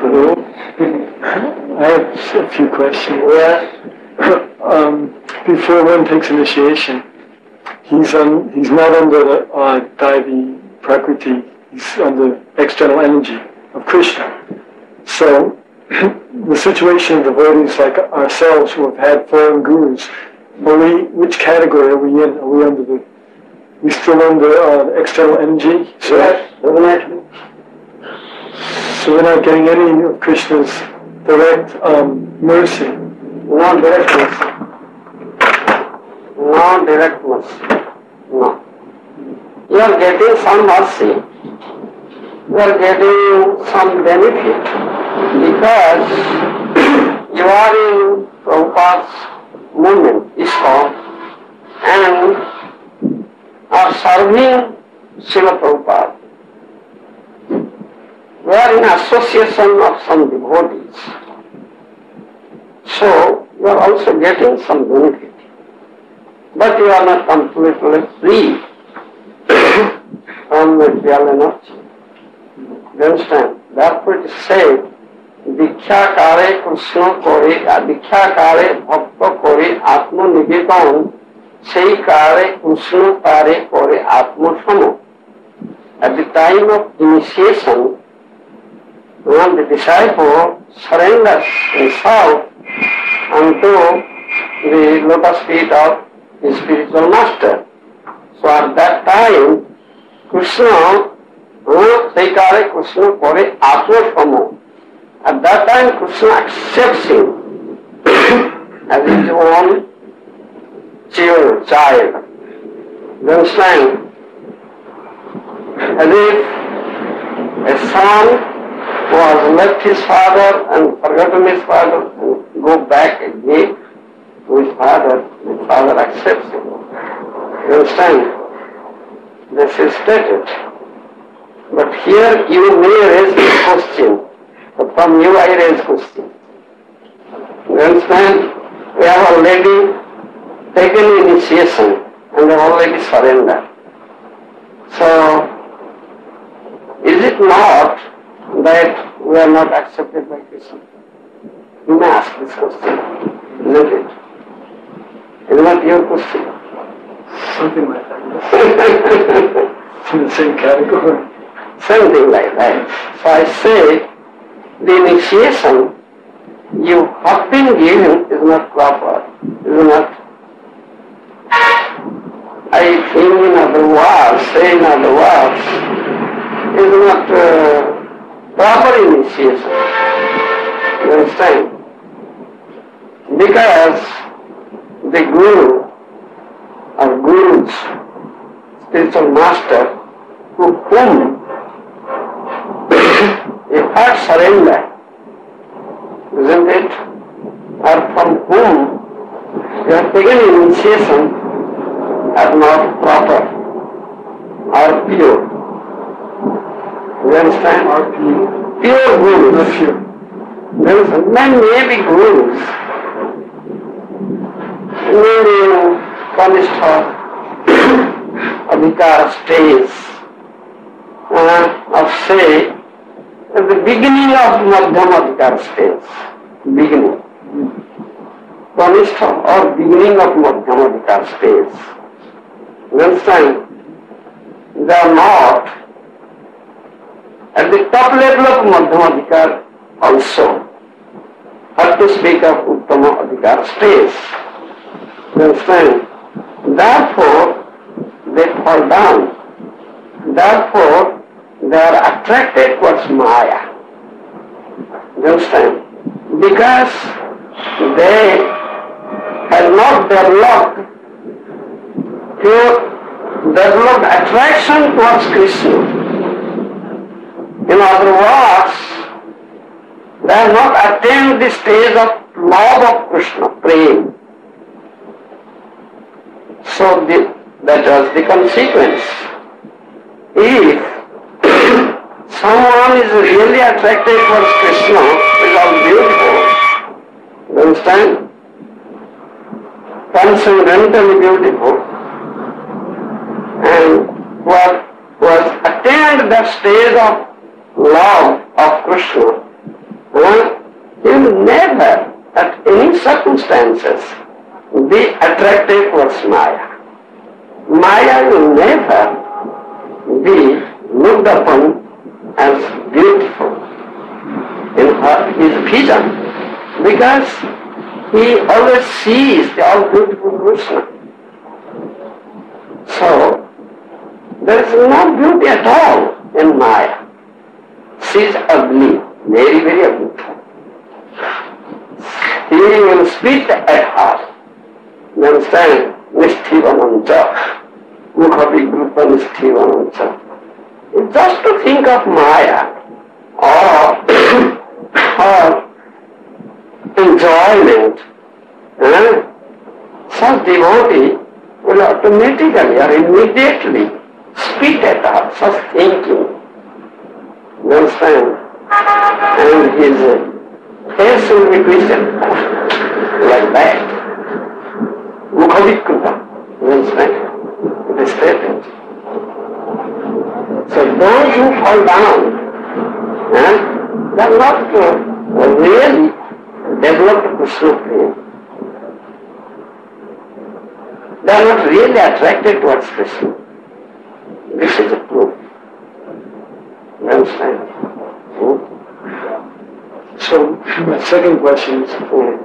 Hello. I have a few questions. Before one takes initiation, he's not under the Daivi Prakriti, he's under external energy of Krishna. So the situation of devotees like ourselves who have had foreign gurus, which category are we in? Are we still under external energy? So, yes, definitely. So we're not getting any of Krishna's direct mercy. No direct mercy. No direct mercy. No. You are getting some mercy. You are getting some benefit because you are in Prabhupada's movement, ISKCON, and are serving Srila Prabhupada. We are in association of some devotees. So you are also getting some benefit. But you are not completely free from material energy. You understand? Therefore it is said, Diksha kare Krishna kore, Diksha kare bhakta kore, Atma nivedana, sei kare Krishna kare kore, Atma samo. At the time of initiation, when the disciple surrenders himself unto the lotus feet of his spiritual master. So at that time, Krishna, Saikare Krishna Kore Atma Samo. At that time, Krishna accepts him as his own child. You understand? As if a son who has left his father and forgotten his father and go back again to his father, the father accepts him. You understand? This is stated. But here you may raise this question. But from you I raise question. You understand? We have already taken initiation and have already surrendered. So, is it not that we are not accepted by Krishna? You may ask this question, isn't it? Is not your question? Something like that. It's in the same category. Something like that. So I say, the initiation you have been given is not proper, is not. I think in other words, say in other words, is not proper initiation. You understand? Because the Guru or Guru's spiritual master to whom a heart surrender, isn't it? Or from whom you have taken initiation are not proper or pure. You understand? Or pure. Pure Gurus. Not pure. There is men may be Gurus, maybe Kanistha Adhikara stage, of say, at the beginning of Madhyama Adhikara stage, beginning. Kanistha or beginning of Madhyama Adhikara stage. You understand? They are not at the top level of Madhyama Adhikara also. Not to speak of Uttama Adhikara stage. You understand? Therefore, they fall down. Therefore, they are attracted towards Maya. You understand? Because they have not developed attraction towards Krishna. In other words, they have not attained the stage of love of Krishna, prema. So that was the consequence. If someone is really attracted towards Krishna, is all beautiful, you understand? Transcendentally beautiful, and who has attained that stage of love of Krishna, he will never, at any circumstances, be attracted towards Maya. Maya will never be looked upon as beautiful in his vision, because he always sees the all-beautiful Krishna. So, there is no beauty at all in Maya. She is ugly, very, very ugly. He will spit at her. You understand? Nishtivanancha. Mukhabhigrupa Nishtivanancha. Just to think of Maya or her enjoyment, such devotee will automatically or immediately spit at her, such thinking. You understand? And his face will be twisted like that. Mukhabhigrupa. You understand? It is stated. So those who fall down, they are not really developed Krishna prema. They are not really attracted towards Krishna. This is a proof. You understand? So my second question is,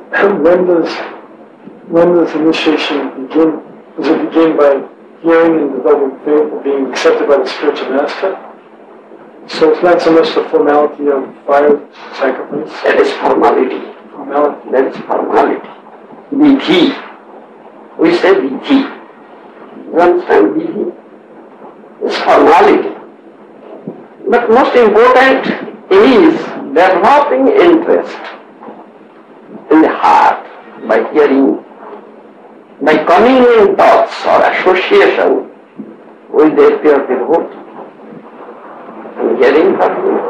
when does initiation begin? Does it begin by hearing and developing faith and being accepted by the spiritual master? So it's not so much the formality of fire sacrifice. That is formality. Formality. That is formality. Vidhi. We say vidhi. You understand vidhi? It's formality. But most important is developing interest in the heart by hearing, by coming in thoughts or association with the pure devotee and hearing from him.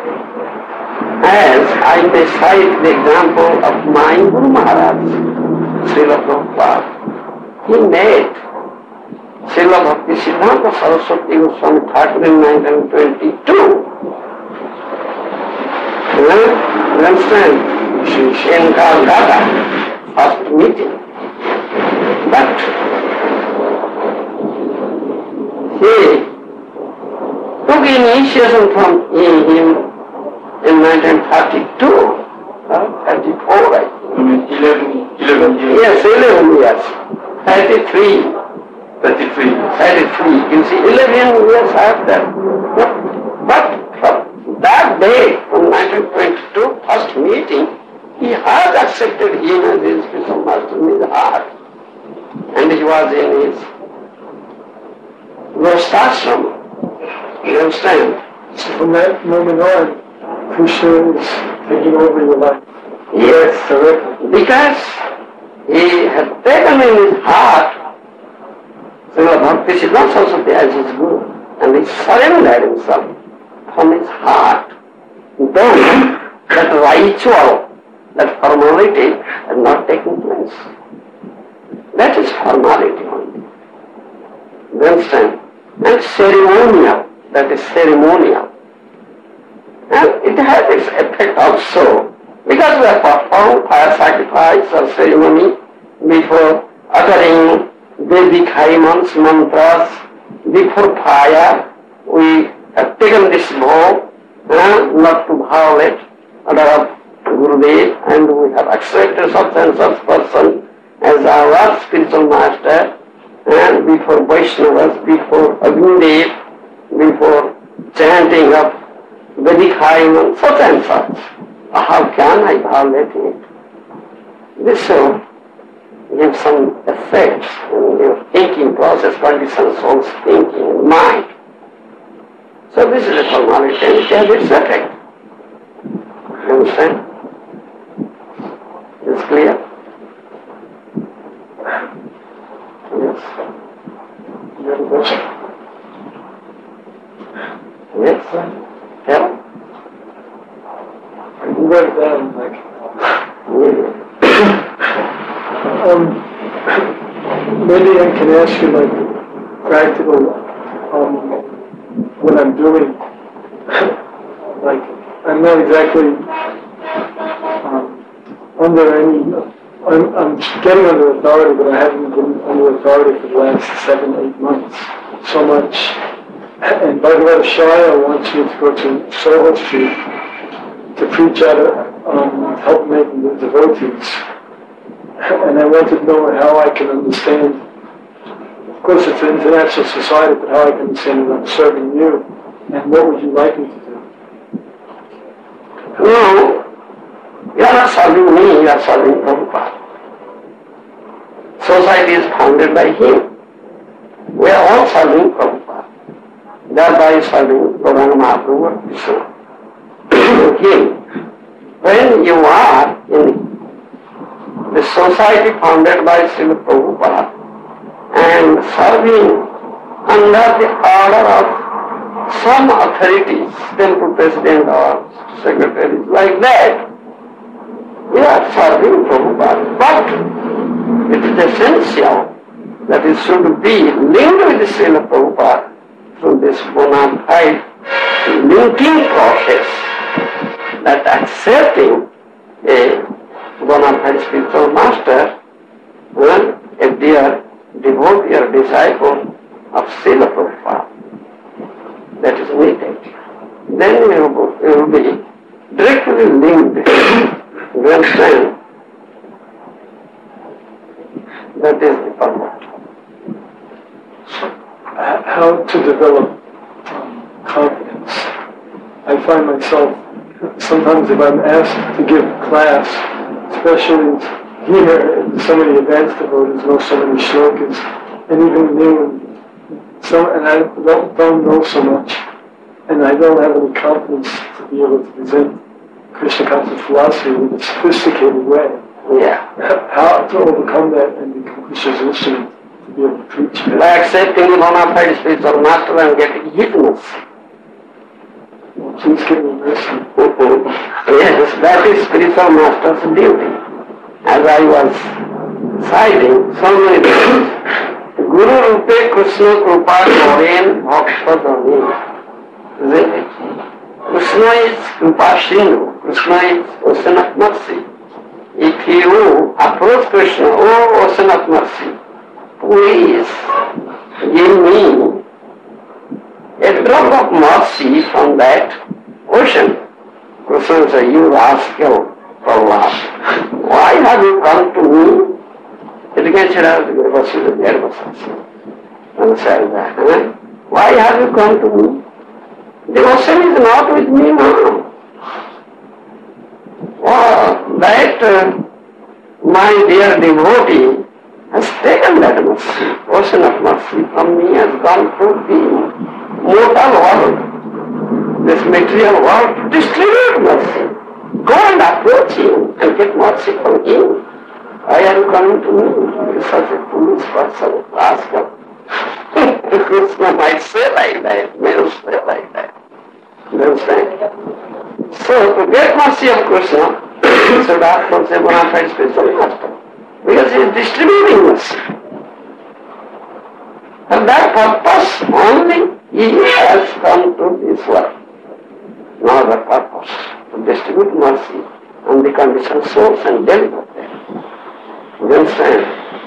As I may cite the example of my Guru Maharaj, Srila Prabhupada. He met Srila Bhakti Siddhanta Saraswati Goswami Thakur in 1922. You understand? In Calcutta, first meeting. But he took initiation from him in 1932, 34, I think. 11 years. Yes, 11 years. 33. 33. You see, 11 years after. But from that day, from 1922, first meeting, he has accepted him as his spiritual master in his heart. And he was in his Vastashrama. You understand? So from that moment on, Krishna is taking over your life. Yes, because he had taken in his heart Srila Bhakti Siddhanta Saraswati as his Guru, and he surrendered himself from his heart. Then that ritual, that formality had not taken place. That is formality only. You understand? And ceremonial, that is ceremonial. And it has its effect also, because we have performed fire sacrifice or ceremony before uttering Vedic hymns, mantras, before fire, we have taken this vow not to violate order of Gurudev, and we have accepted such and such person as our spiritual master, and before Vaishnavas, before Agnidev, before chanting of Vedic hymns, such and such. How can I violate it? This gives some effects in your thinking process, conditions, soul's thinking, mind. So this is a formality and it has its effect. You understand? It's clear? Yes. You have a question? Yes. Yeah? You wrote it down, like... Maybe I can ask you, like, practical, what I'm doing. Like, I'm not exactly under any, I'm getting under authority, but I haven't been under authority for the last 7-8 months so much. And Bhagavad Shaya wants me to go to Soho Street to preach at help making the devotees. And I wanted to know how I can understand. Of course, it's an international society, but how I can understand that I'm serving you. And what would you like me to do? No, you are not serving me, you are serving Prabhupada. Society is founded by him. We are all serving Prabhupada. Thereby serving Gauranga Mahaprabhu and him. When you are in the society founded by Srila Prabhupada and serving under the order of some authorities, temple president or secretaries like that, we are serving Prabhupada. But it is essential that it should be linked with the Srila Prabhupada through this bona fide linking process, that accepting a bona fide spiritual master, a dear devotee or disciple of Srila Prabhupada, that is needed. Then you will be directly linked. You understand? That is the purpose. How to develop confidence. I find myself, sometimes if I'm asked to give class, especially here, so many advanced devotees know so many shlokas, and even new, and I don't know so much, and I don't have any confidence to be able to present Krishna conscious philosophy in a sophisticated way. Yeah. How to overcome that and become Krishna's instrument to be able to preach it. By accepting the bona fide spiritual master and getting hidden. Well, please give me mercy. Yes, that is spiritual master's duty. As I was citing so many times, Guru Rupe Krishna Krupa Goren Bhakta Dhani. Isn't it? Krishna is Krupa Sindhu. Krishna is ocean of mercy. If you approach Krishna, oh ocean of mercy, please give me a drop of mercy from that ocean. Krishna says, you rascal, Prahlad, why have you come to me? Why have you come to me? The ocean is not with me now. Oh, that my dear devotee has taken that mercy, ocean of mercy from me, has gone through the mortal world, this material world, to distribute mercy. Go and approach him and get mercy from him. Why are you coming to me? You are such a foolish person, rascal. Krishna might say like that, may not say like that. You understand? So, to get mercy of Krishna, you should ask from a bona fide spiritual master. Because he is distributing mercy. For that purpose only he has come to this world. No other purpose. To distribute mercy on the conditioned souls and deliver them. You understand?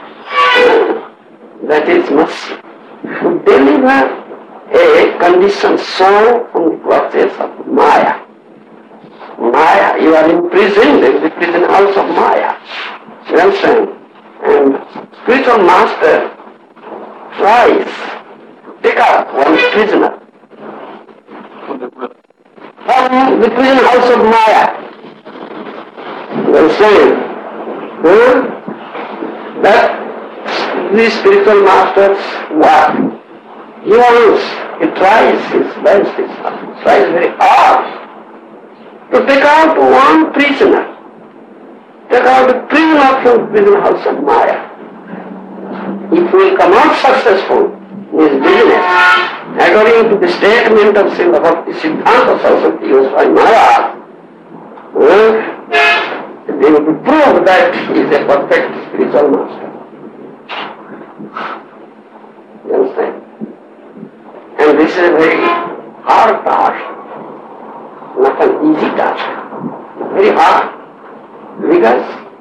That is mercy. To deliver a conditioned soul from the process of Maya. Maya, you are imprisoned in the prison house of Maya. You understand? And spiritual master tries to take out one prisoner from the prison house of Maya. You understand? That these spiritual masters work. He tries his best, he tries very hard to take out one prisoner. Take out a prisoner from the prison house of Maya. If he come out successful in his business, according to the statement of Srila Bhakti Siddhanta Saraswati Goswami Maharaj, they will prove that he is a perfect spiritual master. You understand? And this is a very hard task, not an easy task, very hard, because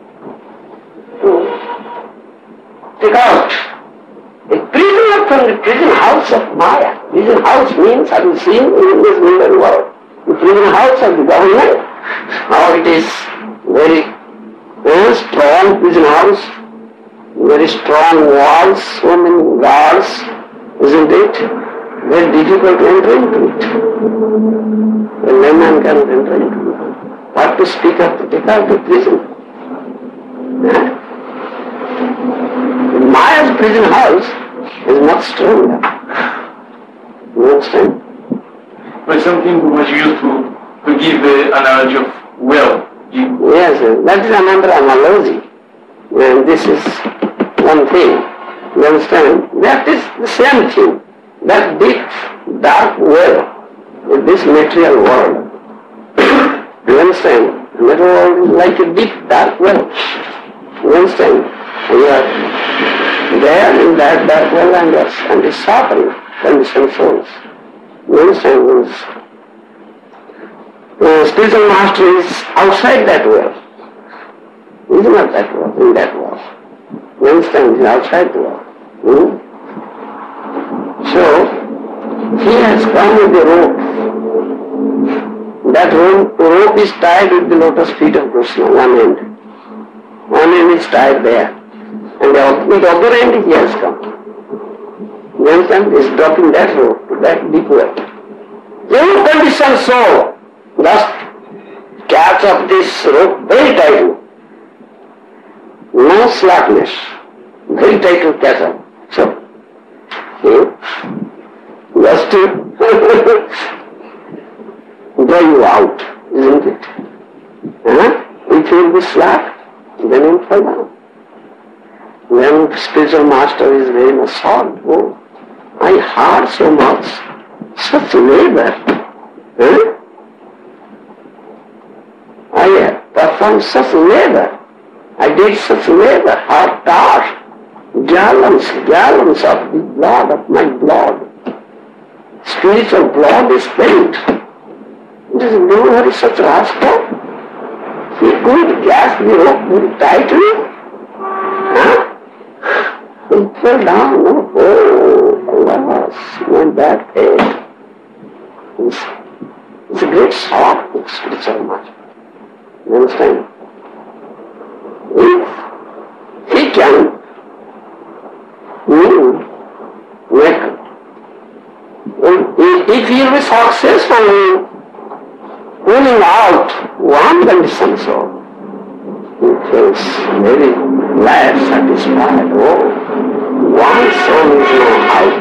of Maya. Prison house means, have you seen in this modern world? The prison house of the government, how it is very strong prison house, very strong walls, so many guards, isn't it? Very difficult to enter into it. A layman cannot enter into it. What to speak of to take out the prison? Maya's prison house is much stronger. You understand? But something was used to give the analogy of well. Yes, that is another analogy. And this is one thing. You understand? That is the same thing. That deep, dark well in this material world. You understand? The material world is like a deep, dark well. You understand? We are there in that dark well and is suffering conditioned souls. You understand? The spiritual master is outside that world. He is not that world, in that world. You understand? He is outside the world. So, he has come with the rope. That rope is tied with the lotus feet of Krishna, one end. One end is tied there. And with the other end he has come. You understand? He is dropping that rope to that deep well. Every conditioned soul must catch up this rope very tightly. No slackness. Very tight to catch up. So, just to draw you out, isn't it? If you will be slack, then you will fall down. When the spiritual master is very much hard, oh, I hard so much, such labor. I performed such labor. I did such labor, hard task. Gallons of the blood, of my blood. Spiritual blood is spent. Does he know what is such rascal? He could grasp the rope very tightly. He fell down. Oh, alas, my bad head. It's a great shock to spiritual master. You understand? If he can if he will be successful in pulling out one condition soul, he feels very glad, satisfied. Oh, one soul is now out.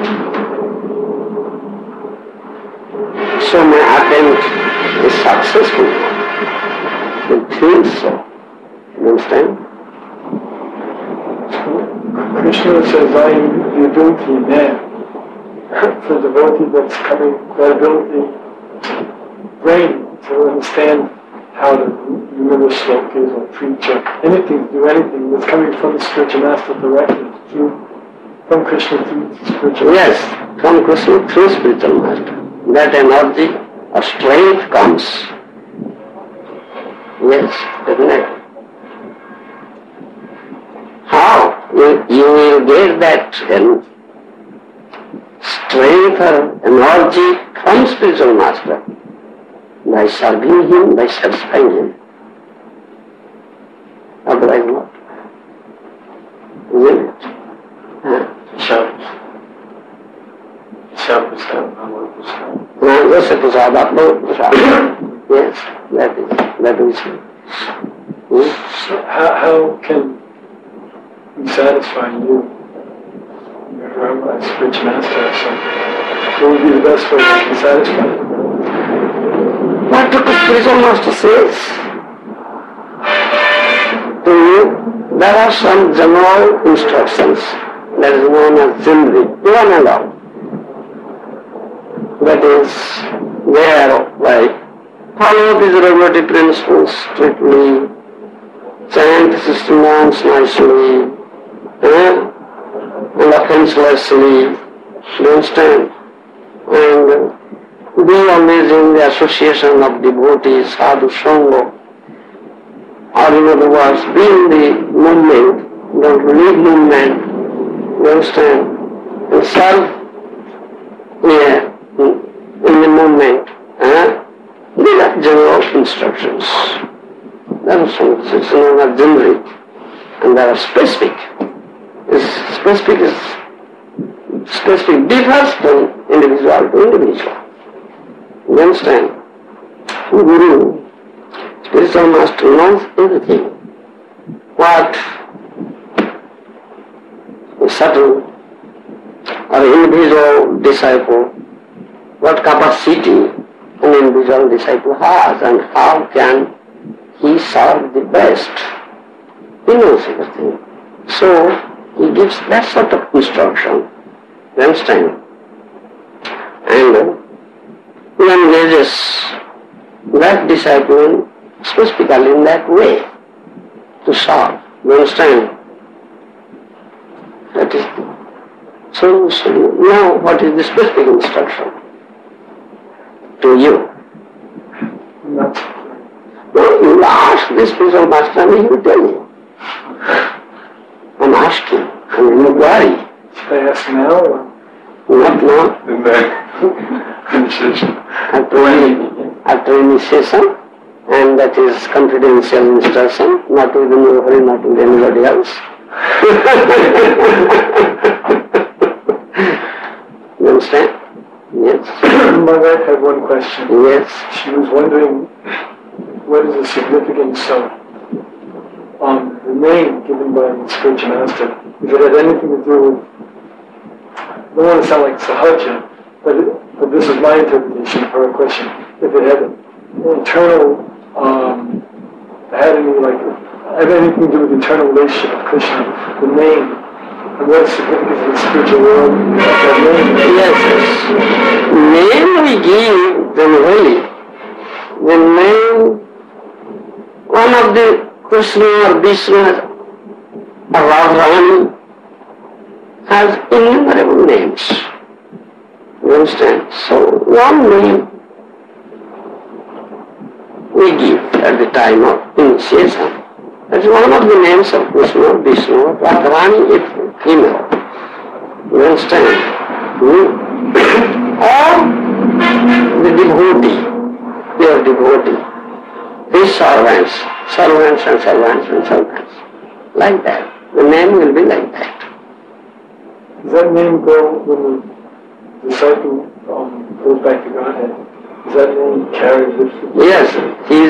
So my attempt is successful. He feels so. You understand? Krishna says, I am the ability there. For the devotee that's coming, that ability, brain to understand how to remember slokas or preach or anything, do anything that's coming from the spiritual master directly, from Krishna through the spiritual master. Yes, from Krishna through spiritual master. That energy of strength comes. Yes, definitely. How? You will get that strength or energy from spiritual master by serving him, by satisfying him. Otherwise not. Isn't it? Just prasad, upload prasad. Yes, that is it. So how can we satisfy you? You're a spiritual master, so what would be the best way to satisfy you? What the spiritual master says to you, there are some general instructions that is known as Zindri, one and all. That is, where like follow these regulative principles strictly, chant the system names nicely, and offenselessly, you understand, and be always in the association of devotees, sadhu sangha, or in other words, be in the movement, don't leave movement, you understand, and serve in the movement. These are general instructions. There are some it's known as generic, and there are specific. Specific differs from individual to individual. You understand? Guru, spiritual master, knows everything. What a subtle or individual disciple, what capacity an individual disciple has and how can he serve the best. He knows everything. So he gives that sort of instruction. You understand? And he engages that disciple specifically in that way to serve. You understand? That is so now what is the specific instruction to you? No, you ask this spiritual master and he will tell you. I'm asking, I'm in a worry. Should I ask now or? Not now. In the initiation. After initiation, and that is confidential instruction, not with nobody, not with anybody else. You understand? Yes. My wife had one question. Yes. She was wondering what is the significance of the name given by the spiritual master. If it had anything to do with, I don't want to sound like Sahaja, but this is my interpretation of her question. If it had internal, had anything to do with the internal relationship of Krishna, the name, and what is significance in the spiritual world of that name? Yes. Name we give generally. The name, one of the Krishna or Vishnu or Radharani has innumerable names. You understand? So one name we give at the time of initiation. That is one of the names of Krishna, Vishnu, Radharani if female. You understand? Or the devotee, their devotee, his servants and servants and servants. Like that. The name will be like that. Does that name go when the disciple goes back to Godhead? Does that name carry with him? Yes, he is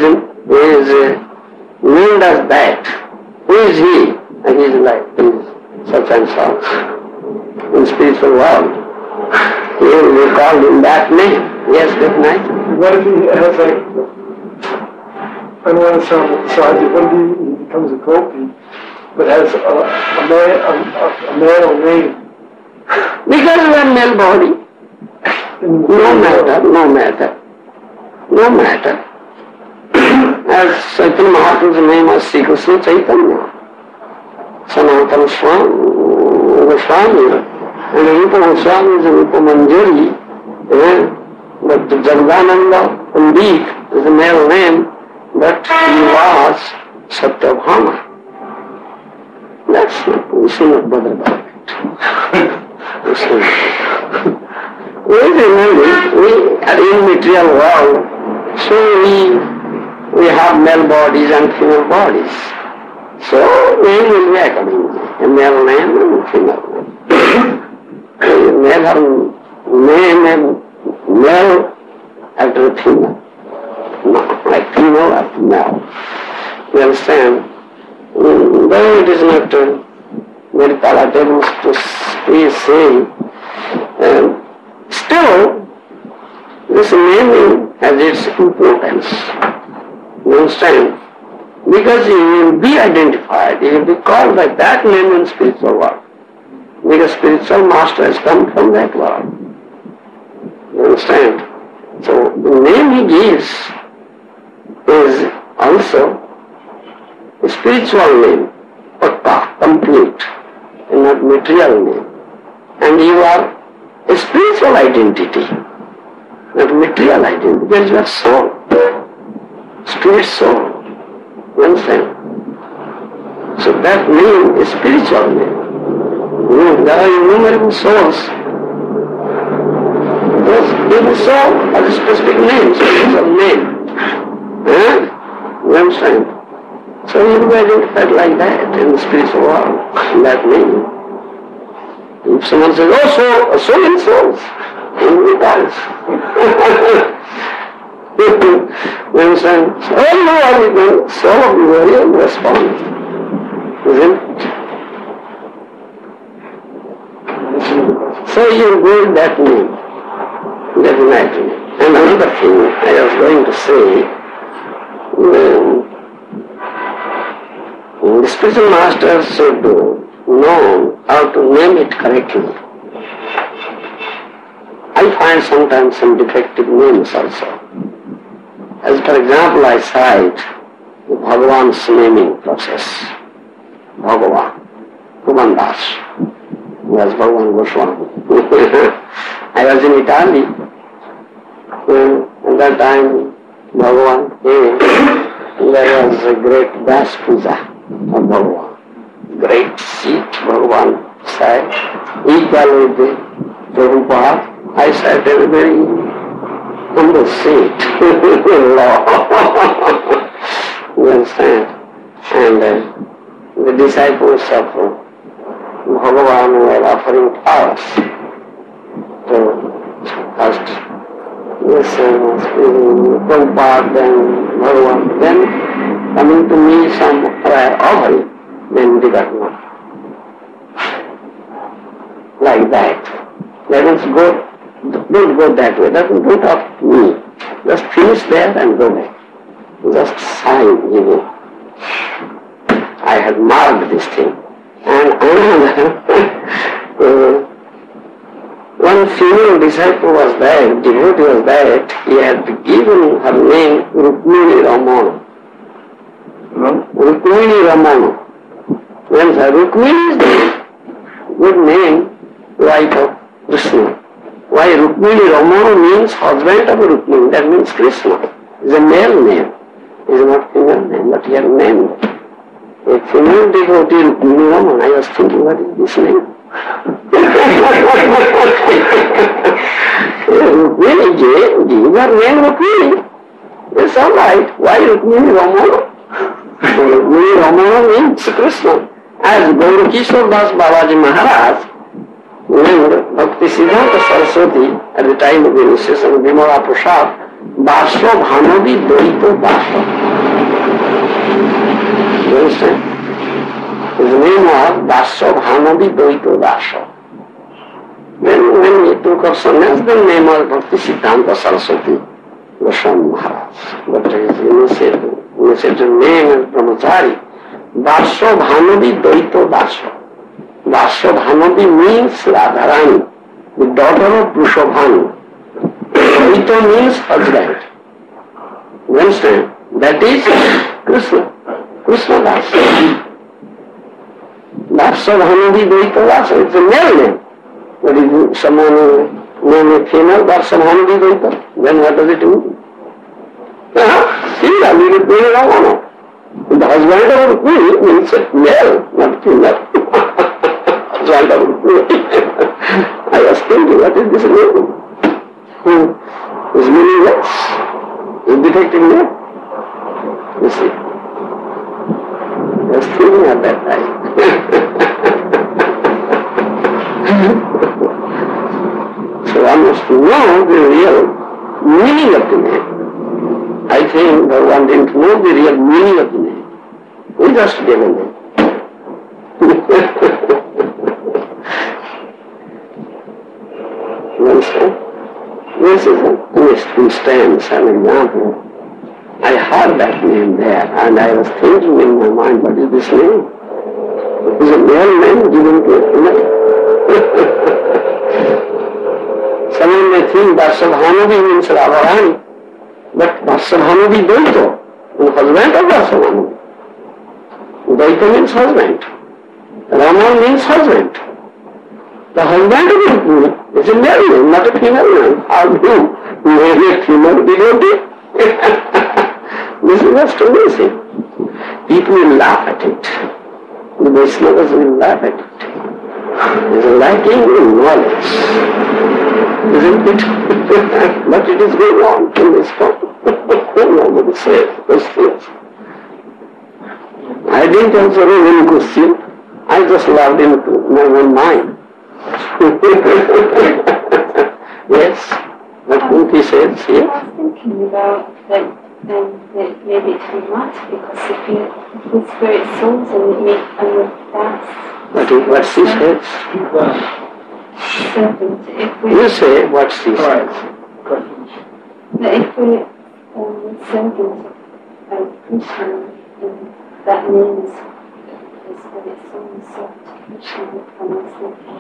named as that. Who is he? And he is like such and such. In spiritual world, he will be called in that name. Yes, definitely. What if he has I don't want to sound sadhu, what if he becomes a gopi, but has a male name? Because we are male body. No matter. As Chaitanya Mahaprabhu's name was Sri Krishna Chaitanya, Sanatana Goswami, and Rupa Goswami is Rupa Manjari, but Jagadananda Pandit is a male name, but he was Satyabhama. That's not, we should not bother about it. We are in material world, so we have male bodies and female bodies. So name will be accordingly, a male name and female name. Male after a female, no, like female after male. You understand? Though it is not very palatable to say, still this naming has its importance. You understand? Because you will be identified, you will be called by that name in spiritual world. Because spiritual master has come from that world. You understand? So the name he gives is also a spiritual name, pakka, complete, and not material name. And you are a spiritual identity, not material identity, because you are soul, spirit soul. You understand? So that name is spiritual name. There are innumerable souls People saw as a specific name, so it's a name. You understand? So you will be identified like that in the spiritual world, that name. If someone says, oh, so and so, it does. You understand? So, oh, so you will respond. Isn't it? So you go that name, definitely. And another thing I was going to say, the spiritual master should know how to name it correctly. I find sometimes some defective names also. As for example, I cite the Bhagavan's naming process. Bhagavan, Kuban Das, who was Bhagavan Goswami. I was in Italy. At that time, Bhagavan came. There was a great Das Puja of Bhagavan. Great seat Bhagavan sat, equal with the Prabhupada. I sat in a very humble seat. You understand? And the disciples of Bhagavan were offering flowers to first Prabhupada, then Bhagavan, then coming to me some were offering, then they got not. Like that. Let us go, don't go that way, don't talk to me. Just finish there and go back. Just sign, I had marked this thing. And one female disciple was there, devotee was there, he had given her name Rukmini Ramana. Rukmini Ramana. When Rukmini is the good name, wife of Krishna. Why Rukmini Ramana means husband of Rukmini, that means Krishna. It's a male name. It's not female name, but here name. A female devotee Rukmini Ramana. I was thinking, what is this name? Rukmini Ji, your name Rukmini. It's all right. Why Rukmini Ramana? Rukmini Ramana means Krishna. As Gaurkishore Das Babaji Maharaj named Bhakti Siddhanta Saraswati at the time of the initiation of Vimala Prasad, Dasho Bhanavi Dvaito Dasho. You understand? His name was Dasho Bhanavi Dvaito Dasho. When he took up sannyas, the name was Bhakti Siddhanta Saraswati Goswami Maharaj. But his initiated name is Brahmachari. Dasho Bhanavi Dvaito Dasho. Dasho Bhanavi means Radharani, the daughter of Prushabhanu. Dvaito means husband. You understand? That is Krishna. Krishna Das. Dasho Bhanavi Dvaito Dasho. It's a male name. But if someone name a female, Dasho Bhanavi Dvaito, then what does it mean? See, I mean it very wrong. The husband of Rukmini means male, not female. Husband of Rukmini. I was thinking, what is this name? It's meaningless. It's defective name. You see. I was thinking at that time. So one must know the real meaning of the name. I think one didn't know the real meaning of the name. We just gave a name. You understand? This is an instance, an example. I heard that name there and I was thinking in my mind, what is this name? Is a male name given to a female? Someone may think Dasho Bhanavi means Radharani. But Dasho Bhanavi Dvaito, the husband of Dasho Bhanavi. Dvaito means husband. Rama means husband. The husband of Rukmini is a male name, not a female name. How do you marry a female devotee? This is just amazing. People will laugh at it. The Vaishnavas will laugh at it. It is lacking in knowledge. isn't it? But it is going on in this form. Nobody says those things. I didn't answer any question. I just loved him to my own mind. Yes, but Kunti says, I was thinking about that maybe it's too much, because if the spirit souls and that's what she says. servant. If we You say what she says. if we servant of Krishna, then that means the spirit souls sought Krishna from us.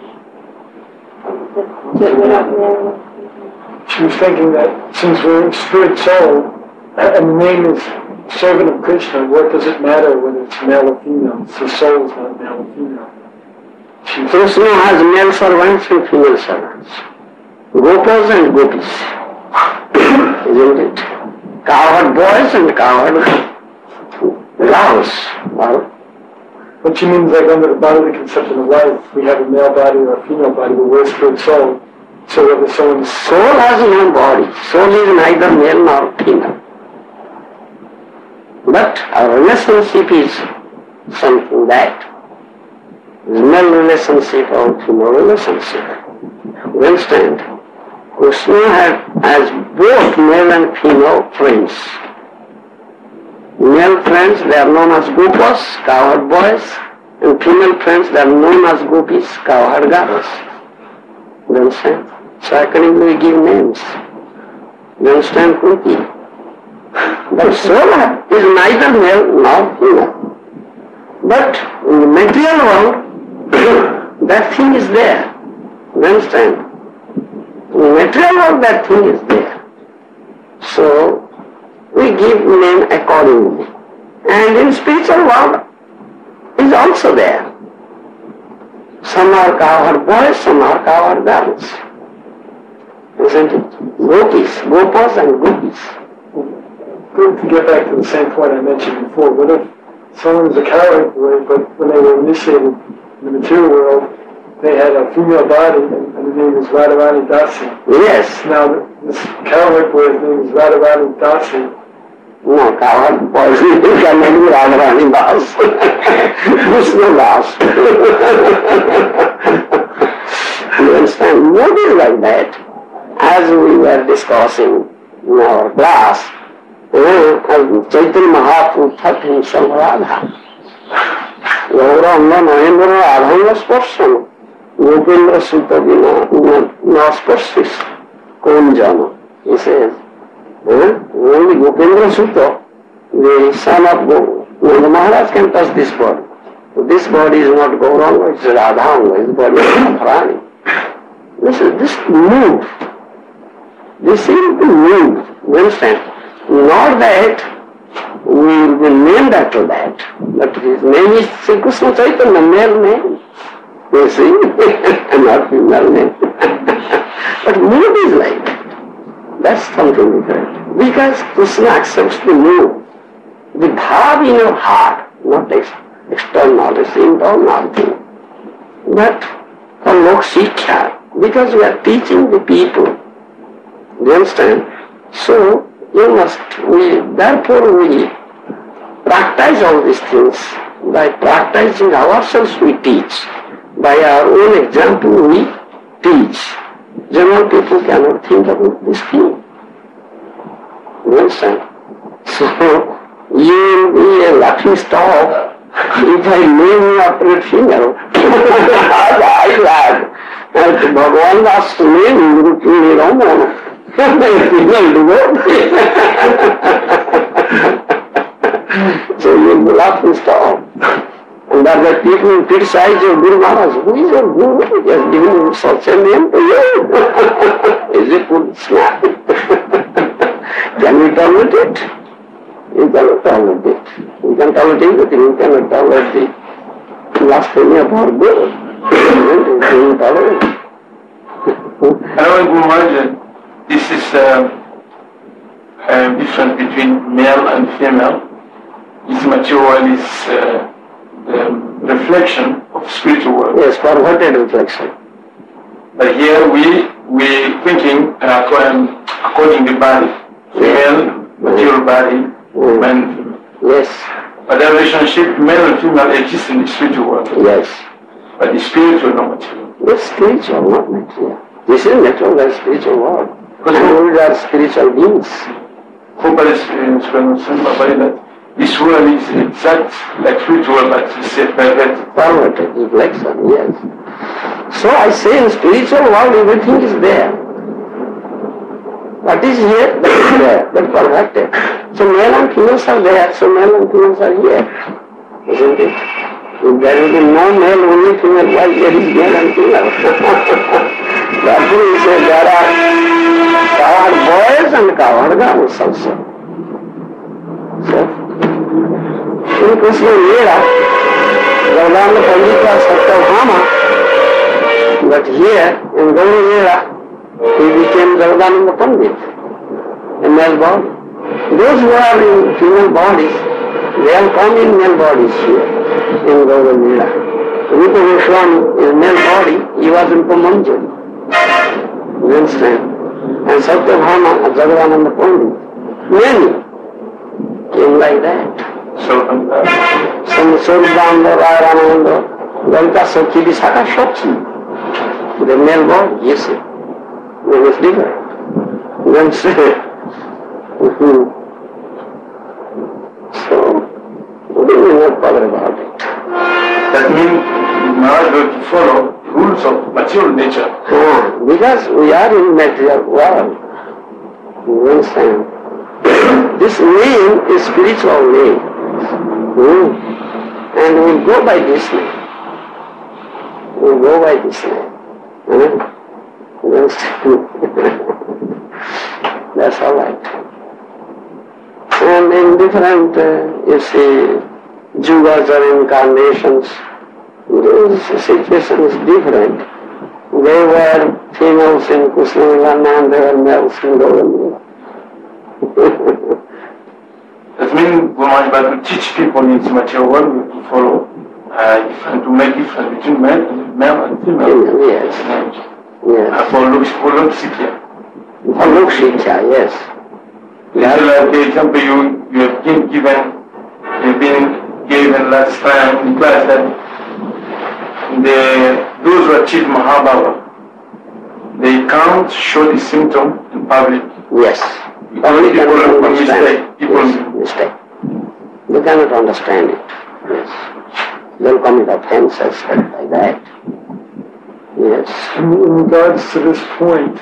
That we're not there. She was thinking that since we're spirit soul, and the name is servant of Krishna, what does it matter whether it's male or female? It's the soul is not male or female. Krishna has male servants and female servants. Gopas and gopis. Isn't it? Cowherd boys and cowherd girls. Well, What she means, like under the bodily conception of life, we have a male body or a female body, but we're spirit soul. So whether someone's soul has no body. Soul is neither male nor female. But our relationship is something that is male relationship or female relationship. You understand? Krishna has both male and female friends. Male friends, they are known as gopas, cowherd boys, and female friends, they are known as gopis, cowherd girls. You understand? So accordingly we give names. You understand, Kunti? But soul is neither male nor female. But in the material world, that thing is there. You understand? In the material world, that thing is there. So we give name accordingly. And in spiritual world, is also there. Some are cowherd boys, some are cowherd girls. Isn't it? Gopis, gopas and gopis. Good to get back to the same point I mentioned before. What if someone is a cowherd boy, but when they were initiated in the material world, they had a female body, and the name was Radharani Dasi. Yes. Now, this cowherd boy's name is Radharani Dasi. No, cowherd boys can be Radharani Das. Krishna Das. You understand? What is like that? As we were discussing in our class, Chaitanya Mahaprabhu thought himself Radha. Gauranga Mahendra Radhanga Sparsana. Gopendra Sutta Vina Nasparsis Konjana. He says, only Gopendra Sutta, the son of Nanda Maharaj, can touch this body. So this body is not Gauranga, it's Radhanga, his body is Radharani. This move. This seems to move. You understand? Not that we will be named after that, but his name is Sri Krishna Chaitanya, male name. You see? Not female name. But mood is like that. That's something different. Because Krishna accepts the mood, the bhav in your heart, not external, it's internal thing. But for Lok Shiksha, because we are teaching the people, you understand? So, therefore we practice all these things. By practicing ourselves we teach. By our own example we teach. General people cannot think about this thing. You understand? So, you will be a laughing stock if I name you after a finger. I laugh. Bhagavan was to name you, Ramana. So you will laugh and stop. And that the people criticize your Guru Maharaj. Who is your Guru? He has given him such a name to you. Is it good snap? Can we tolerate it? You cannot tolerate it. You can tolerate everything. You cannot tolerate the blasphemy of our Guru. You can tolerate it. However, Guru Maharaj, this is difference between male and female. This material is the reflection of spiritual world. Yes, perverted reflection. But here we we thinking according to the body, female, material body, man and female. Yes. But the relationship, male and female, exists in the spiritual world. Yes. But the spiritual, not material. It's spiritual, not material. This is natural, that's spiritual world. And we are spiritual beings. Prabhupada explains that this world is exact like spiritual, but it's perverted. Perverted, reflection, yes. So I say in spiritual world everything is there. What is here, that is there, but perverted. So male and females are there, so male and females are here. Isn't it? If there will be no male, only female, why there is male and female? Therefore we say there are coward boys and coward girls also. So, in Krishna Lila, Gaudana Pandit was Satyabhama, but here in Gaura Lila, he became Gaudananda Pandit, a male body. Those who are in female bodies, they have come in male bodies here, in Gaura Lila. Rupa Goswami is male body, he was in Pamanjali. You understand? And Satyabhama, Jagadananda Pandit, many came like that. Some Surabanda, Rayananda, Lalita Sakhi, Visakha Shakti. The male body, yes, it was different. You understand? So, we will not bother about it. That means now we have to follow rules of material nature. Because we are in material world. You understand? This name is spiritual name. And we'll go by this name. We'll go by this name. You understand? That's all right. And in different, you see, yugas or incarnations, the situation is different. They were females in Krishna Lila and they were males in Gaura. That means Guru Maharaj to teach people in the material world to follow and to make difference between male and female. Yes. Yes. For Lok Sikya. For Lok Sikya, yes. Like the example you have been given last time in class that those who achieve Mahabhava, they can't show the symptom in public. Yes. Only people mistake. Yes, mistake. They cannot understand it. Yes. They'll commit offenses like that. Yes. In regards to this point,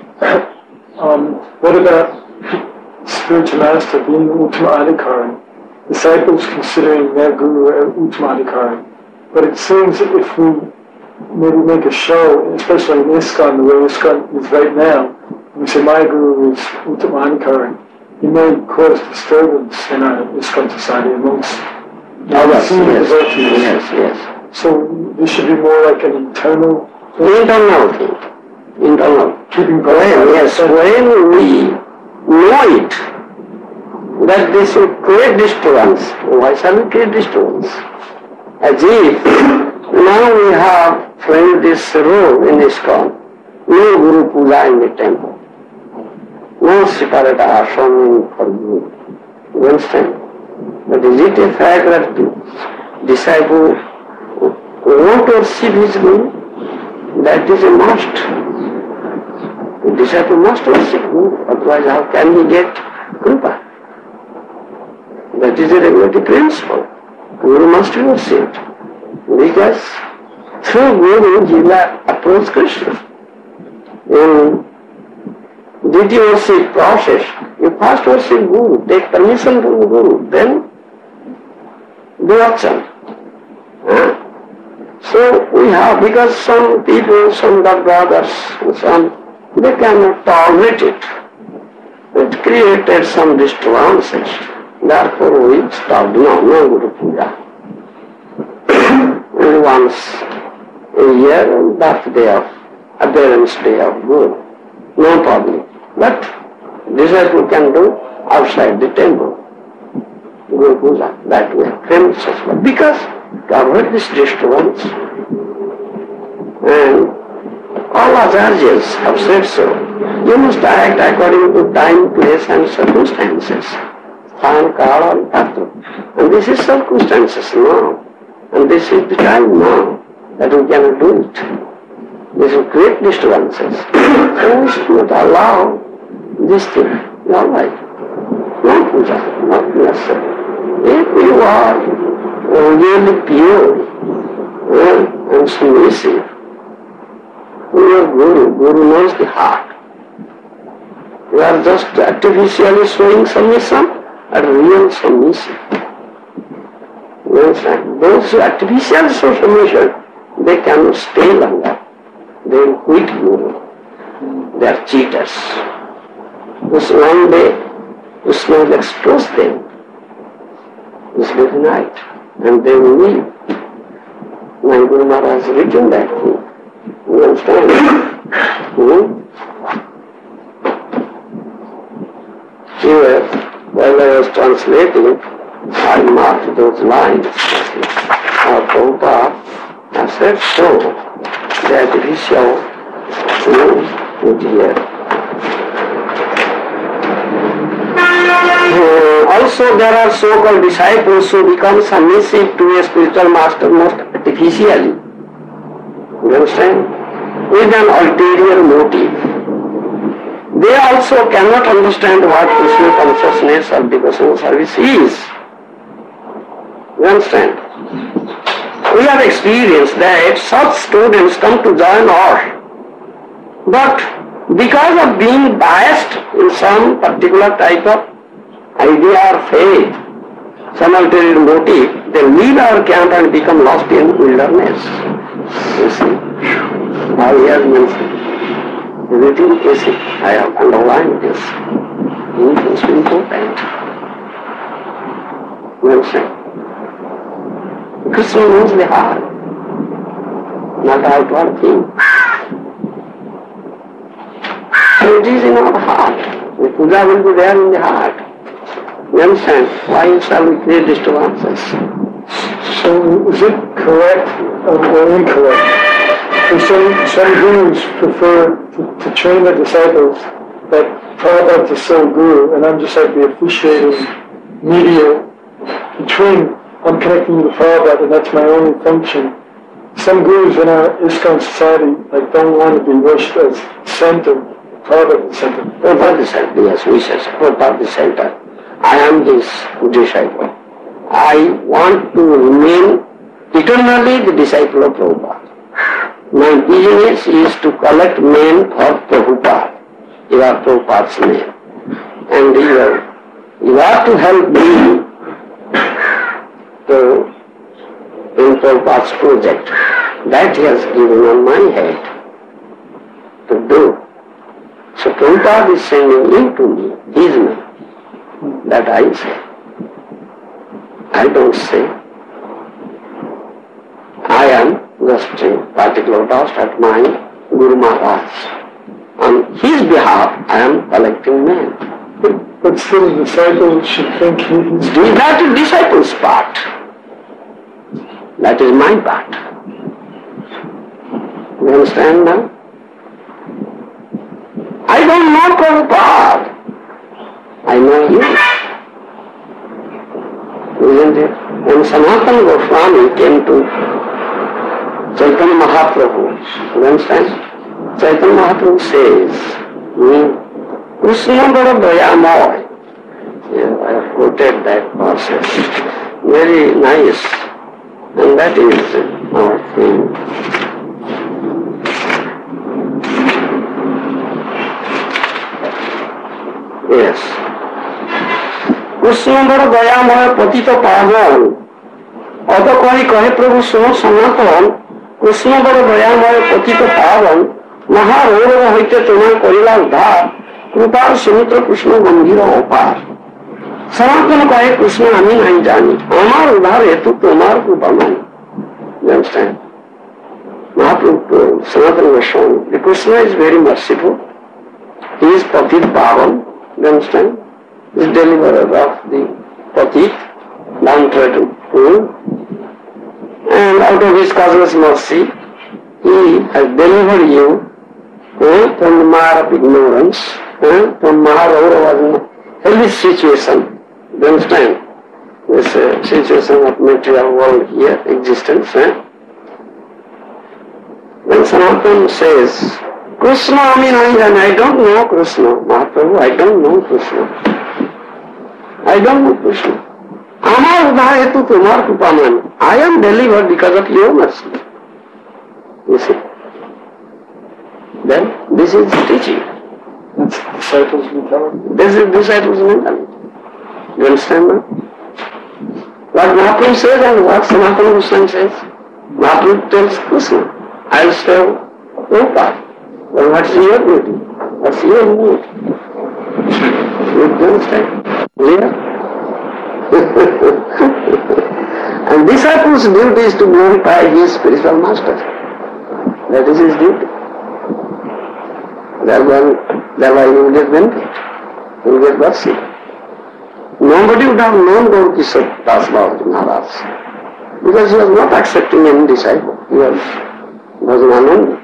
what about spiritual master being Uttama Adhikari? Disciples considering their guru Uttama Adhikari. But it seems that if we maybe make a show, especially in ISKCON, the way ISKCON is right now, we say my guru is Uttama Adhikari, it may cause disturbance in our ISKCON society amongst devotees. Yes. So this should be more like an internal thing. Internal. Keeping when we know it, that this will create disturbance. Why shall we create disturbance? As if now we have framed this rule in ISKCON, no Guru Puja in the temple, no separate ashram for Guru. You understand? But is it a fact that the disciple won't worship his Guru? That is a must. The disciple must worship Guru, otherwise how can he get Kripa? That is a regulatory principle. Guru must be worshipped. Because through Guru, Jiva approach Krishna. In deity worship process, you first worship Guru, take permission from the Guru, then do archan. So we have, because some people, some brothers, they cannot tolerate it. It created some disturbances. Therefore we stopped. No Guru Puja. Only once a year, birthday of appearance day of Guru. No problem. But disciple can do outside the temple. Guru Puja, that way. Famous. Because to avoid this disturbance. And All acharyas have said so. You must act according to time, place and circumstances. Time, kala and patra. And this is circumstances now. And this is the time now that we cannot do it. This will create disturbances. So we should not allow this thing in our life. Not puja, not necessary. If you are really pure and submissive, your Guru knows the heart. You are just artificially showing submission and real submission. You understand? Those who artificially show submission, they cannot stay longer. They will quit Guru. They are cheaters. Because one day Krishna will expose them this very night, and they will leave. My Guru Maharaj has written that thing. You understand? Here, while I was translating, I marked those lines. Prabhupada has said so, that we shall put here. Also, there are so-called disciples who become submissive to a spiritual master most artificially. You understand? With an ulterior motive. They also cannot understand what Krishna consciousness or devotional service is. You understand? We have experienced that such students come to join us, but because of being biased in some particular type of idea or faith, some ulterior motive, they leave our camp and become lost in wilderness. You see? Now he has mentioned everything is it. I have underlined this. It is important. You understand? Krishna knows the heart, not outward thing. So it is in our heart. The puja will be there in the heart. You understand? Why shall we create disturbances? So is it correct or incorrect? For some gurus prefer to train their disciples that Prabhupada is so guru, and I'm just like the officiating media between. I'm connecting to Prabhupada, and that's my only function. Some gurus in our ISKCON society don't want to be worshipped as center. Prabhupada is center. Prabhupada is center, yes, we say Prabhupada is center. I am his disciple. I want to remain eternally the disciple of Prabhupada. My business is to collect men for Prabhupada. You are Prabhupada's name. And you are to help me in Prabhupada's project. That he has given on my head to do. So Prabhupada is sending you to me, his name. That I say. I don't say. I am just a particular dust at my Guru Maharaj. On his behalf, I am collecting men. But still the disciple should think he's doing that. Is disciple's part. That is my part. You understand now? I don't know Prabhupada. I know you. Isn't it? When Sanatana Goswami came to Chaitanya Mahaprabhu, you understand? Chaitanya Mahaprabhu says, Krishna Bada Dayamoy. I have quoted that passage. Very nice. And that is our thing. Yes. Krishna Bada Dayamoy Patita Pavan. Other Kari Kahe Prabhu Suno Sanatan. Krishna Bada Dayamoy Patita Pavan. Maharora Hoite Tuna Korila Udhar. Krupar Sumitra Krishna Gambhira Opar. Sanatana Kahe Krishna Ami Nahi Jani. Amar Udhar Hetu Tomar Krupamani. You understand? Mahaprabhu, Sanatana Goswami. The Krishna is very merciful. He is Patit Pavan. You understand? He is deliverer of the Patit, downtrodden. And out of his cosmos mercy, he has delivered you from the mire of ignorance, from Maharaura was in a hellish situation. Do you understand? This situation of material world here, existence. When Sanatana says, Krishna, I don't know Krishna. Mahaprabhu, I don't know Krishna. I don't know Krishna. Amar udhayetu tumar kupaman. I am delivered because of your mercy. You see? Then this is teaching. That's disciples' mentality. This is disciples' mentality. You understand that? What Mahaprabhu says and what Sanatana Goswami says. Mahaprabhu tells Krishna, I will serve Prabhupada. Well, what's your duty? What's your need? You understand? Clear? And disciple's duty is to glorify his spiritual master. That is his duty. Thereby he will get benefit. He will get mercy. Nobody would have known Gaur Kishore Das Babaji Maharaj because he was not accepting any disciple. He was Bhajanananda.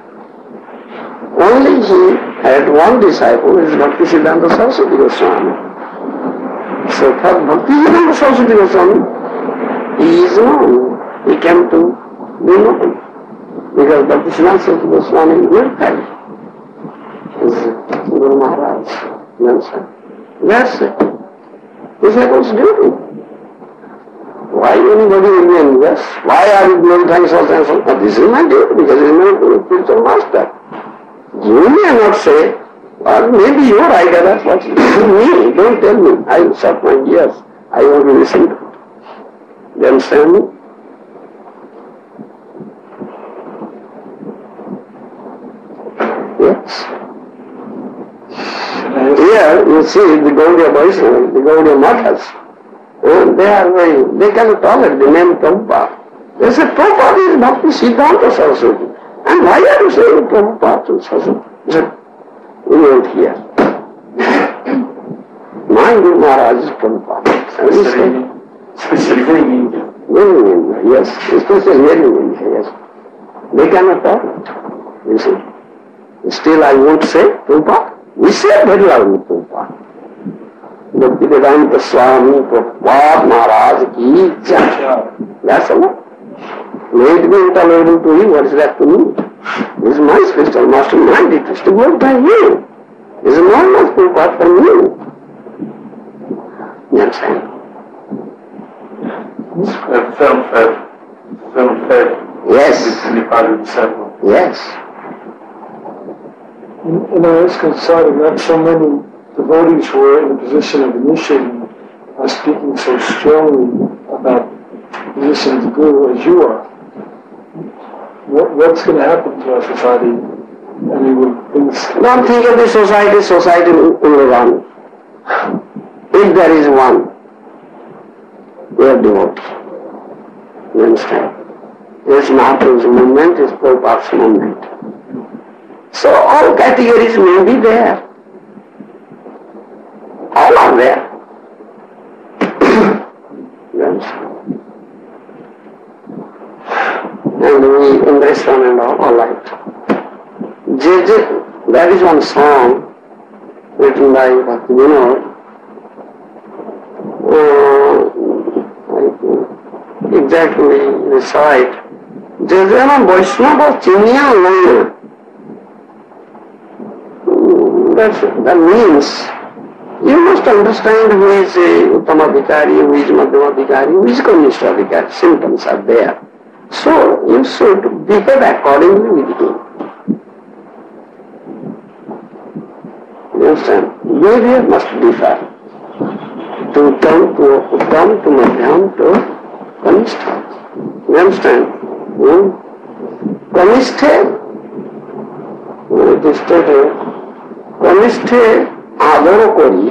Only he had one disciple, his Bhaktisiddhanta Saraswati Goswami. So for Bhaktisiddhanta Saraswati Goswami, he is known. He came to be known. Because Bhaktisiddhanta Saraswati Goswami glorified his Guru Maharaj. You understand? That's it. Disciples duty. Why anybody will be envious? Why are you glorifying so and so? This is my duty because he is my spiritual master. You may not say, or maybe your idea, that's what you do me. Don't tell me. I will shut my ears. I want to listen to it. Do you understand me? Yes. Here you see the Gaudiya Vaishnavas, the Gaudiya Mathas. They cannot tolerate the name Prabhupada. They say Prabhupada is Bhakti Siddhanta Saraswati. And why are you saying Prabhupada to Saraswati? He said, we won't hear. My Guru Maharaj is Prabhupada. Especially here in India. Here in India, yes. Especially here in India, yes. They cannot tolerate. You see. Still I won't say Prabhupada. We say very loudly Prabhupada. Bhaktivedanta Swami Prabhupada Maharaj ki jai. That's all. May it be intolerable to you, what is that to me? This is my spiritual master, my duty is to glorify him. This is not much Prabhupada for me. You understand? Firm faith. Yes. Yes. In our ISKCON society, not so many devotees who are in the position of initiating are speaking so strongly about the position of the Guru as you are. What's going to happen to our society? I mean, will things... Don't think of the society only one. If there is one, we are devotee. You understand? This Mahaprabhu's movement is Prabhupada's movement. So all categories may be there. All are there. You understand? And we understand and all right. That is one song written by Bhakti Vinod. I exactly recite. Jajana Vaishnava Chinya Laya. That means you must understand who is Uttamadhikari, who is Madhyamadhikari, who is Kanishthadhikari. Symptoms are there. So you should behave accordingly with him. You understand? Behavior must differ. To Uttam, to Madhyam, to Kanistha. You understand? Kanisthe, it is stated, Kanisthe adoro kori,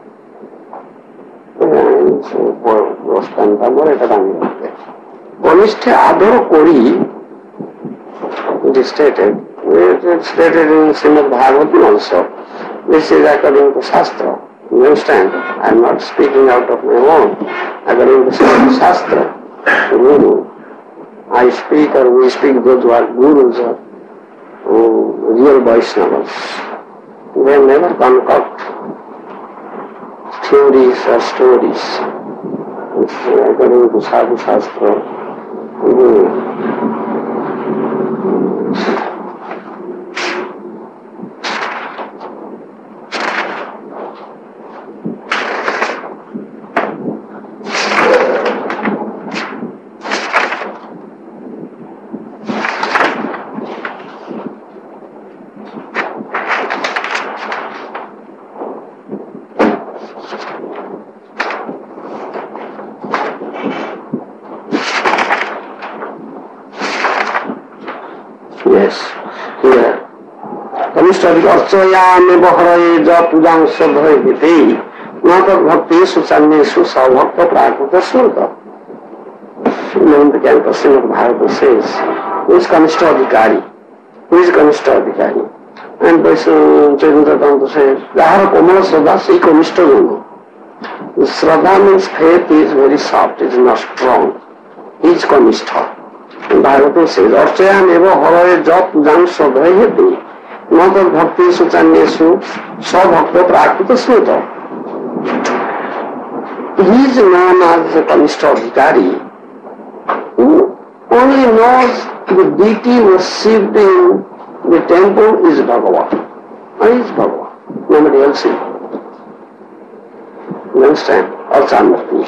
Kanisthe adoro kori, it is stated, it is stated in Srimad Bhagavatam also. This is according to Shastra. You understand? I am not speaking out of my own. According to Shastra, Guru, I speak or we speak those who are Gurus or real Vaishnavas. They never concoct theories or stories. It's according to Sadhu Shastra. Yes, here. Kaniष्ठधिकर्चयामेव हरये ज पूजां सद्भयते न तद्भक्तेषु चान्येषु सभक्त प्राकृतस्मृत. The campus of Bharata says, who is Kanishta Adhikari? Who is Kanishta Adhikari? And Chaitanya Tanta says, Yahara Komala Shraddha Se Kanishta Jana. Shraddha means faith is very soft, is not strong. He is Kanishta. And Bharata says, Archayam eva haraye ja pujam sadhayate nata bhaktesu chanyesu sabhakta prakrita smrita. He is known as the Kanishta Adhikari who only knows the deity worshipped in the temple is Bhagavan. Who is Bhagavan? Nobody else is. You understand? Archamurti.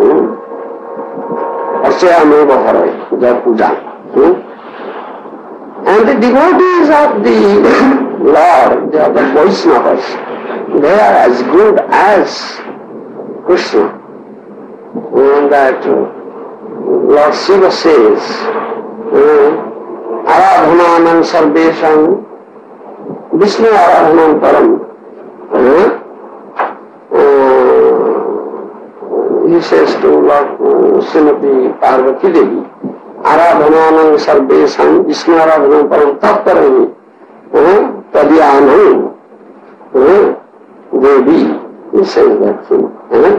Archayameva haraye ja puja. And the devotees of the Lord, they are the Vaishnavas, they are as good as Krishna. And that Lord Shiva says, Aradhananam sarvesham Vishnu aradhanam param. He says to Lord Srimati Parvati Devi, Aradhananam sarvesham Vishnu aradhanam param tatparami tadyanam Devi. He says that thing.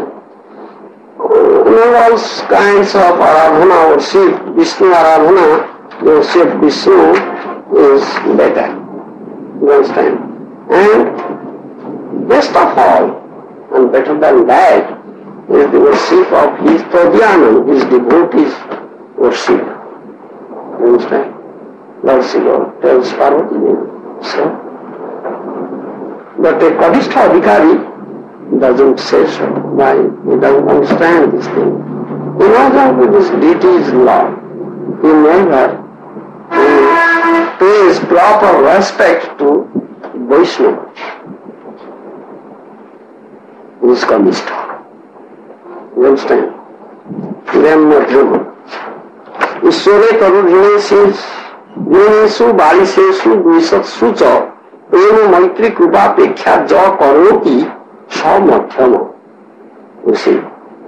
All kinds of Aradhana worship, Vishnu Aradhana, the worship Vishnu is better. You understand? And best of all, and better than that, is the worship of his Tadyanam, his devotees worship. You understand? Lord Shiva tells Parvati. So, but a Kanishta Adhikari doesn't say so. Why? He doesn't understand this thing. He knows that this deity is Lord. He never pays proper respect to Vaishnava. He is Kanishta. You understand? Then Madhyama. Ishware Tarujnesu Balisesu Dvisatsu Cha Prema Maitri Krupa Peksha Ja Karoti Sa Madhyama. You see?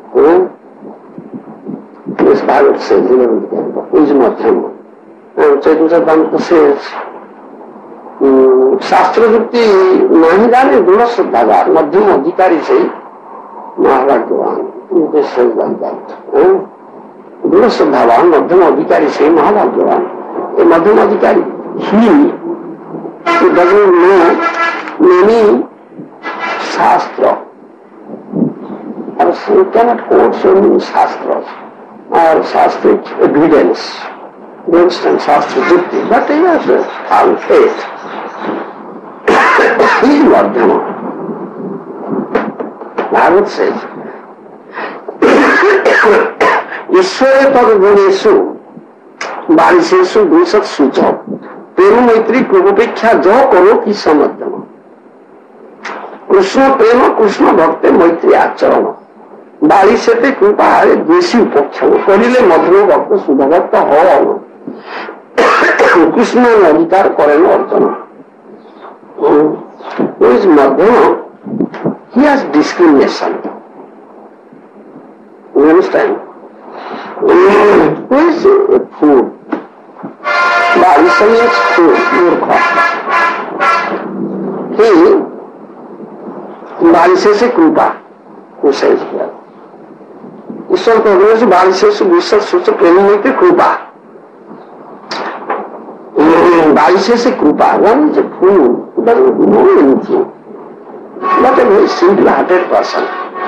This Bhagavad says, who is Madhyama? And Chaitanya Tanta says, Shastra Jukti nahi jane Dula Shraddhagar, Madhyama Adhikari say, Mahavagyavan. This says like that. Dula Shraddhavan, Madhyama Adhikari say, Mahavagyavan. A Madhyama Adhikari, he doesn't know many Shastra. You cannot quote so many Shastras or Shastric evidence. You understand Shastra Jukti, but he has found faith. He is Madhyama. Bhagavad says, Ishware Targuneshu Balisesu Dvisatsu Cha Prema Maitri Krupapeksha Ja Karoti Sa Madhyama. Krishna Prema Krishna Bhakti Maitri Acharana. Balisete Krupa Hare Dvesi Upakshana. Karile Madhyama Bhakta Sudhavakta Havana. Krishna Adhikar Karena Arjana. Who is Madhyama? He has discrimination. You understand? Who is food? Balisa means food, murkha. He, Balisese Krupa, who says here. Ishwar Prabhupada Balisesu Vishwar Sucha Prema Maitri Krupa. by says a krupa, one is a fool who doesn't know anything, but a very simple-hearted person.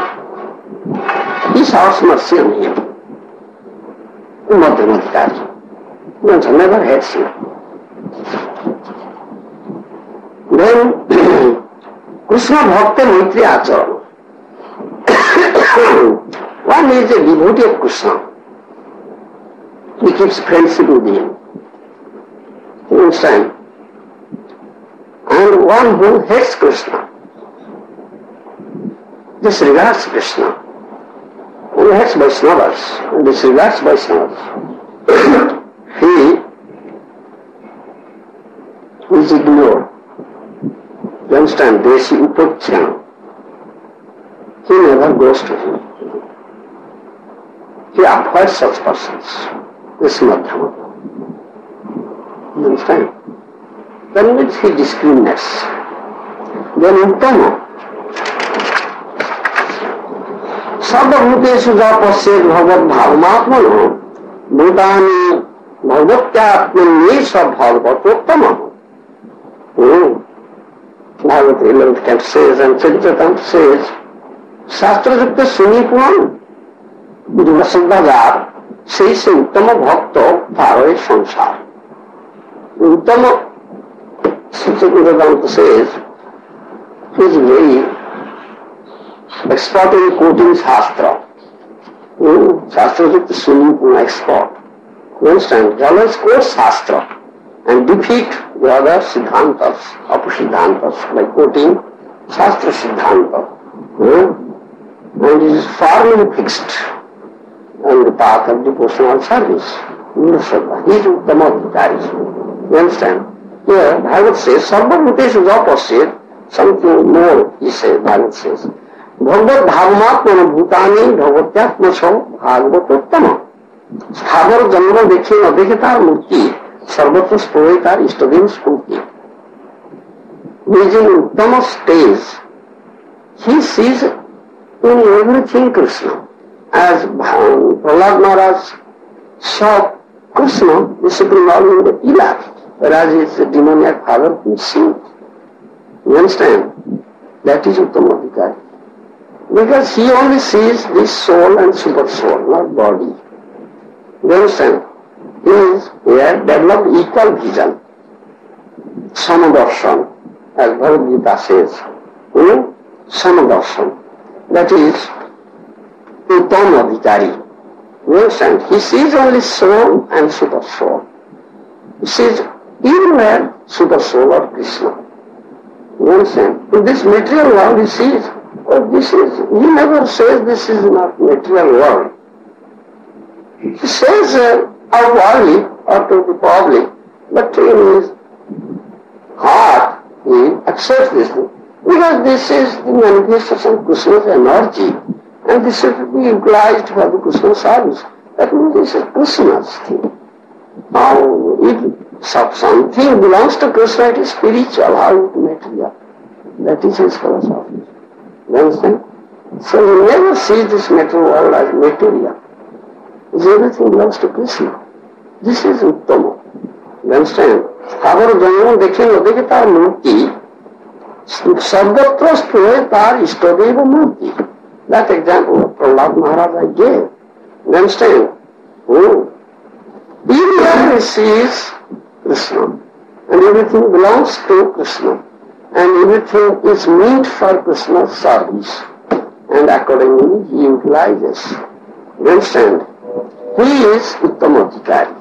He showers mercy on him. Madhyamadhikari. He never hates him. Then Krishna Bhakta Maitri Acharan. One is a devotee of Krishna. He keeps friendship with him. You understand? And one who hates Krishna, disregards Krishna, who hates Vaishnavas and disregards Vaishnavas, he is ignored. You understand? Deshi Upachyana. He never goes to him. He avoids such persons. This is Madhyamata. You understand? Then which he discriminates. Then Uttama. Sarvabhuteshu japasya bhagavad bhavamatmano bhutani bhagavatyaatmanye bhagavatottama. Bhagavad 11th canto says, and Charitamrita says, Shastra Jukta Suni Puran Durasadhajar সেই সে উত্তম ভক্ত তারই সংসার উত্তম Siddhanta says he is very expert in quoting Shastra. Shastra is the Suni expert. You understand? He always quotes Shastra and defeat the other Siddhantas, Apasiddhantas by quoting Shastra Siddhanta. And it is firmly fixed on the path of devotional service. He is Uttamadhikari. You understand? Here, Bhagavad says, Sarvabhuteshu japasya, something more, he says, Bhagavad says, Bhagavad Bhavamatmana Bhutani Bhagavatyatmasam Bhagavatottama. Sthavar Janma dekhe na dekhe tar murti, Sarvatra spohe tar istadin spurti. He is in Uttama stage. He sees in everything Krishna. As Prahlad Maharaj saw Krishna, the Supreme Lord in the pillar, whereas his demoniac father could see it. You understand? That is Uttamadhikari. Because he only sees this soul and super soul, not body. You understand? He has developed equal vision. Samadarshan, as Bhagavad Gita says. Samadarshan. That is Uttamadhikari. You understand? He sees only soul and super soul. He sees everywhere super soul or Krishna. You understand? In this material world he sees, he never says this is not material world. He says outwardly or to the public, but in his heart he accepts this thing. Because this is the manifestation of Krishna's energy. And this is to be utilized for the Krishna service. That means this is Krishna's thing. Now, if something belongs to Krishna, it is spiritual, how it material. That is his philosophy. You understand? So he never sees this material world as material. Everything belongs to Krishna. This is Uttama. You understand? Sthavar Janma dekhe na dekhe tar murti, Sarvatra spohe tar istadeva murti. That example of Prahlad Maharaj I gave. You understand? Everywhere he sees Krishna, and everything belongs to Krishna, and everything is meant for Krishna's service, and accordingly he utilizes. You understand? He is Uttamadhikari.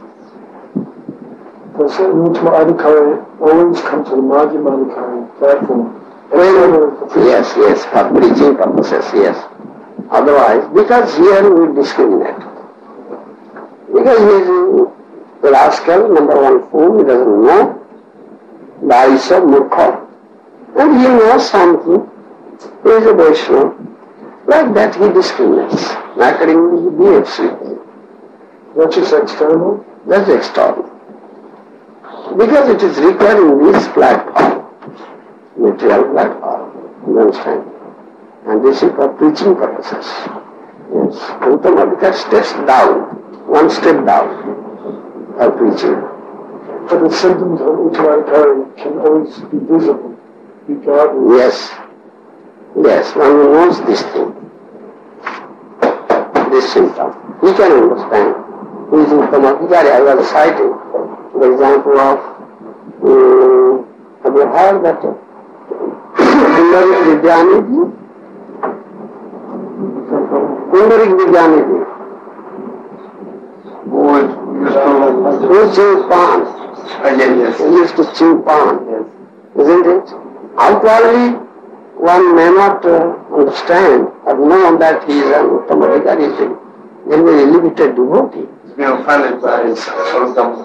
So Uttamadhikari always comes to the Madhyamadhikari platform. Yes, for preaching purposes, yes. Otherwise, because here we discriminate. Because he is a rascal, number one fool, he doesn't know. Daisa, Murkha. And he knows something. He is a Vaishnava. Like that he discriminates. Accordingly he behaves with him. That is external? That's external. Because it is required in this platform. Material platform. You understand? And this is for preaching purposes. Yes. Uttamadhikari steps down, one step down for preaching. But the symptoms of Uttarakkari can always be visible, regardless. Yes, one who knows this thing, this symptom, he can understand. Who is in Uttarakkari? I was citing the example of, have you heard that Pundarik Vidyanidhi? Pundarik Vidyanidhi. Who chews pan? Yes. He used to chew pan, isn't it? Outwardly, one may not understand or know that he is an Uttamaধিकारी, he is a very limited devotee. He's been offended by his Sarvadhamma.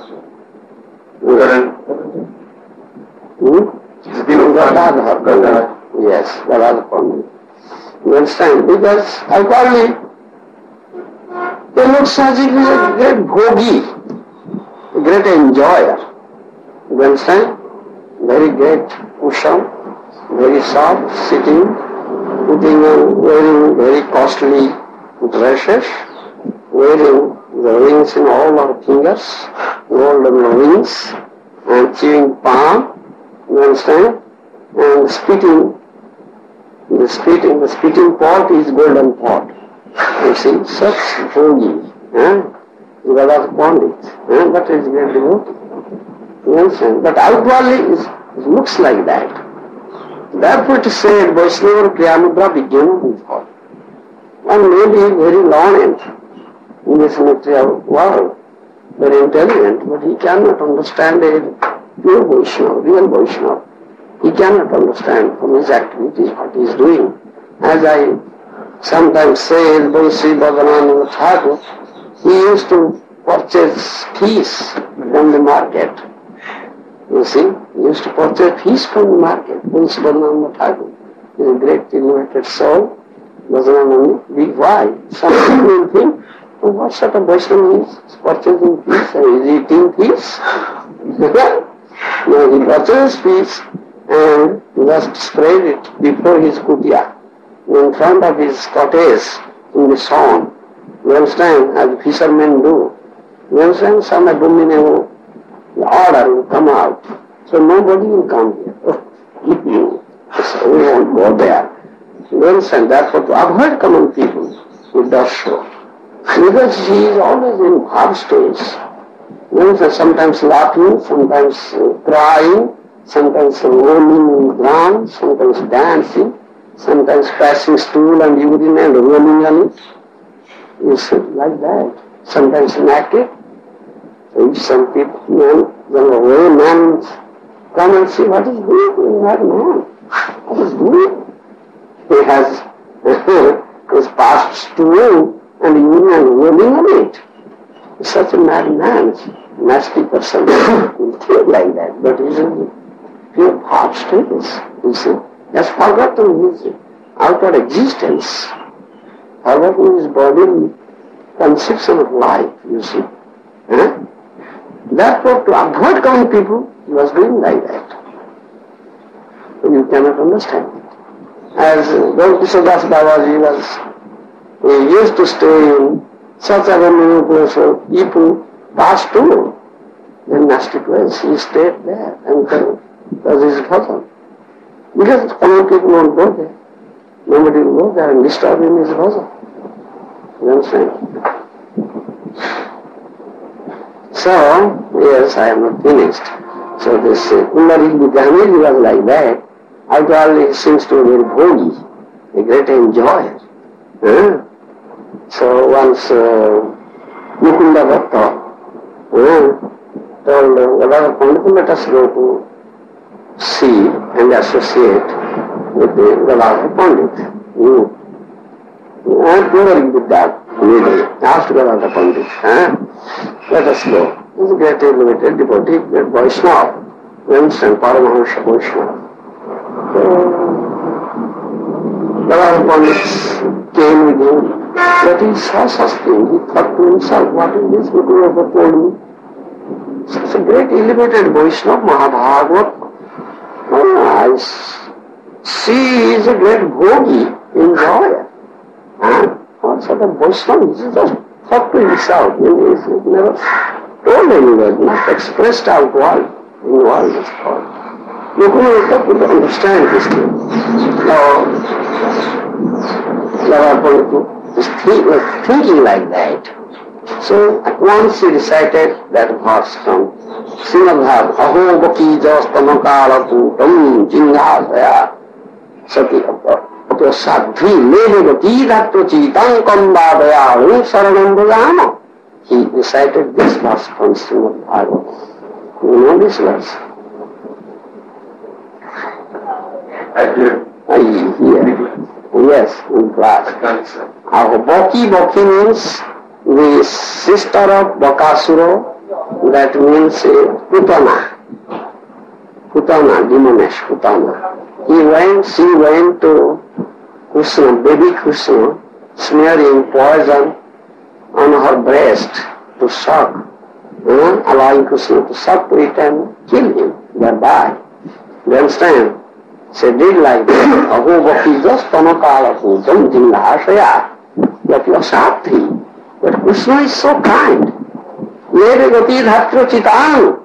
He's been offended. Yes, Gadadhar Pandit. You understand? Because outwardly, he looks as if he is a great bhogi, a great enjoyer. You understand? Very great cushion, very soft, sitting, putting on, wearing very costly dresses, wearing the rings in all our fingers, golden rings, and chewing palm, you understand? And the spitting pot is golden pot. You see, such bhogi, Gadadhar Pandit, but is great devotee. You understand? But outwardly it looks like that. Therefore it is said, Vaishnava Priyamudra Vijnana is called. One may be very learned in this material world, very intelligent, but he cannot understand a pure Vaishnava, real Vaishnava. He cannot understand from his activities what he is doing. As I sometimes say, Sri Bhavananda Thakur, he used to purchase fish from the market. You see, he used to purchase fish from the market. Sri Bhavananda Thakur is a great innovative soul. Bhavananda, why? Some people will think, oh, what sort of Vaishnava is purchasing fish? Is he eating fish? No, he purchases fish and just spread it before his kutia, in front of his cottage in the sun. You understand? As fishermen do. You understand? Some abominable order will come out. So nobody will come here. So we won't go there. You understand? Therefore, to avoid common people, he does so. Because he is always in half stage. You understand? Sometimes laughing, sometimes crying, sometimes rolling on the ground, sometimes dancing, sometimes passing stool and urine and rolling on it. You see, like that. Sometimes naked. So if some people, when man come and see what is doing, that man, what is doing? He has his past stool and urine and rolling on it. Such a madman, nasty person will think like that, but he is in pure heart status, you see. He has forgotten his outward existence, forgotten his bodily conception of life, you see. Therefore, to avoid common people, he was doing like that. So you cannot understand it. As Gaur-Kishore Das Babaji he used to stay in such a remote place where people passed through in nasty place. He stayed there and does his bhajan. Because common people won't go there. Nobody will go there and disturb him his bhajan. You understand? So, yes, I am not finished. So this Pundarik Vidyanidhi was like that. Outwardly he seems to be very bhogi, a great enjoyer. So once Mukunda Bhatta told Gadadhar Pandit, let us go to see and associate with the Gadadhar Pandit. And Pundarik Vidyanidhi asked Gadadhar Pandit, let us go. He is a great elevated devotee, great Vaishnava, you understand, Paramahamsa Vaishnava. So, Gadadhar Pandit came with him, but he saw such thing. He thought to himself, what is this Guru told me? Such a great elevated Vaishnava, Mahabhagavat. I see he is a great bhogi, enjoyer. What sort of Vaishnava? He just thought to himself. He never told told anybody, not expressed outward, inward is called. Mukunda could understand this thing. Now, Lavapunku was thinking like that. So at once he recited that verse from Srimad Bhagavatam, Aho Baki Jastama Kala Putam Jinghataya Sati Apo Sadhi Levagati Dhatto Chitang Kambadaya Om Saranam Bhajama. He recited this verse from Srimad Bhagavatam. You know this verse? I hear. Yes, in class. Aho Baki means the sister of Bakasura, that means Putana, demoness Putana. She went to Krishna, baby Krishna, smearing poison on her breast to suck, allowing Krishna to suck to it and kill him, thereby. You understand? She did like that. Aho Bhakti Jastanakala Putam Jingahasaya Yapyasatri. But Krishna is so kind. Levagati Dhatra Chitang.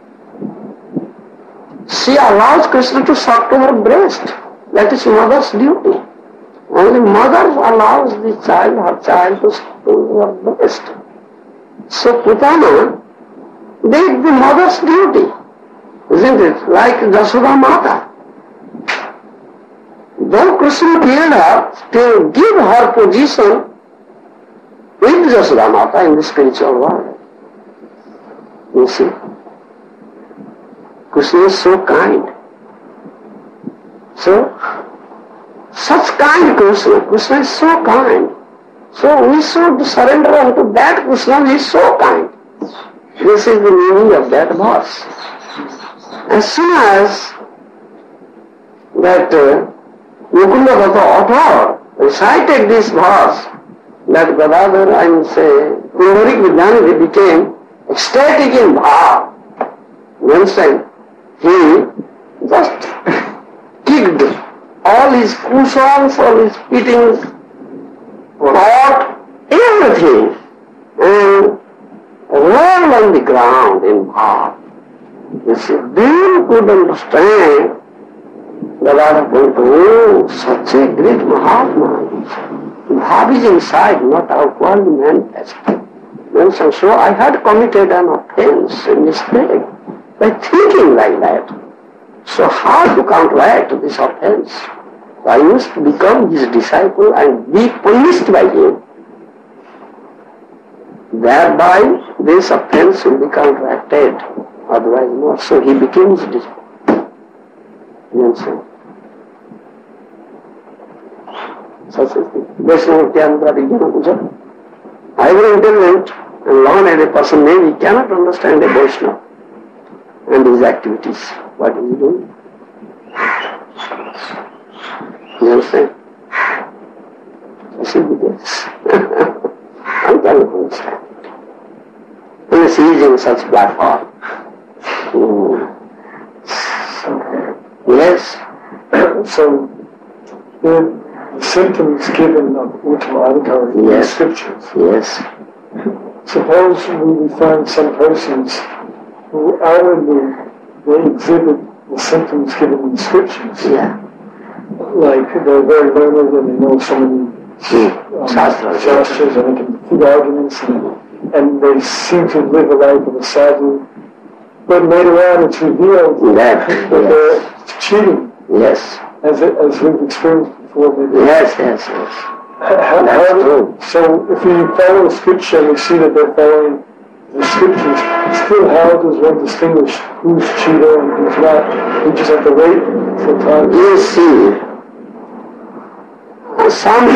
She allows Krishna to suck to her breast. That is mother's duty. Only mother allows the child, her child to suck to her breast. So Putana did the mother's duty. Isn't it? Like Jasoda Mata. Though Krishna killed her to give her position with Jasoda Mata in the spiritual world. You see? Krishna is so kind. So, such kind Krishna is so kind. So we should surrender unto that Krishna who is so kind. This is the meaning of that verse. As soon as that Mukunda Bhata author recited this verse, that Gadadhar and Pundarik Vidyanidhi became ecstatic in bhav. You understand? He just kicked all his cushions, all his fittings, pot, everything, and rolled on the ground in bhav. You see, then could understand Gadadhar Pundarik, oh, such a great Mahatma. Bhav is inside, not outwardly manifest. So I had committed an offense, a mistake, by thinking like that. So how to counteract this offense? I must become his disciple and be punished by him. Thereby this offense will be counteracted, otherwise not. So he became his disciple. You understand? Such is the Vaishnava Nityananda Vijnana Puja. However intelligent and learned a person may be, cannot understand a Vaishnava and his activities. What is he doing? You understand? It should be this. I cannot understand. Unless he is in such platform. Yes. So, the symptoms given of Uttama Adhikari in the scriptures. Yes. Suppose we find some persons who outwardly they exhibit the symptoms given in the scriptures. Yeah. Like they're very learned and they know so many shastras and they can defeat arguments and they seem to live a life of a sadhu. But later on it's revealed that they're cheating. Yes. As we've experienced before. Maybe. Yes. That's true. So if we follow the scripture and we see that they're following the scriptures, still how does one distinguish who's cheater and who's not? We just have to wait for time. You see, for some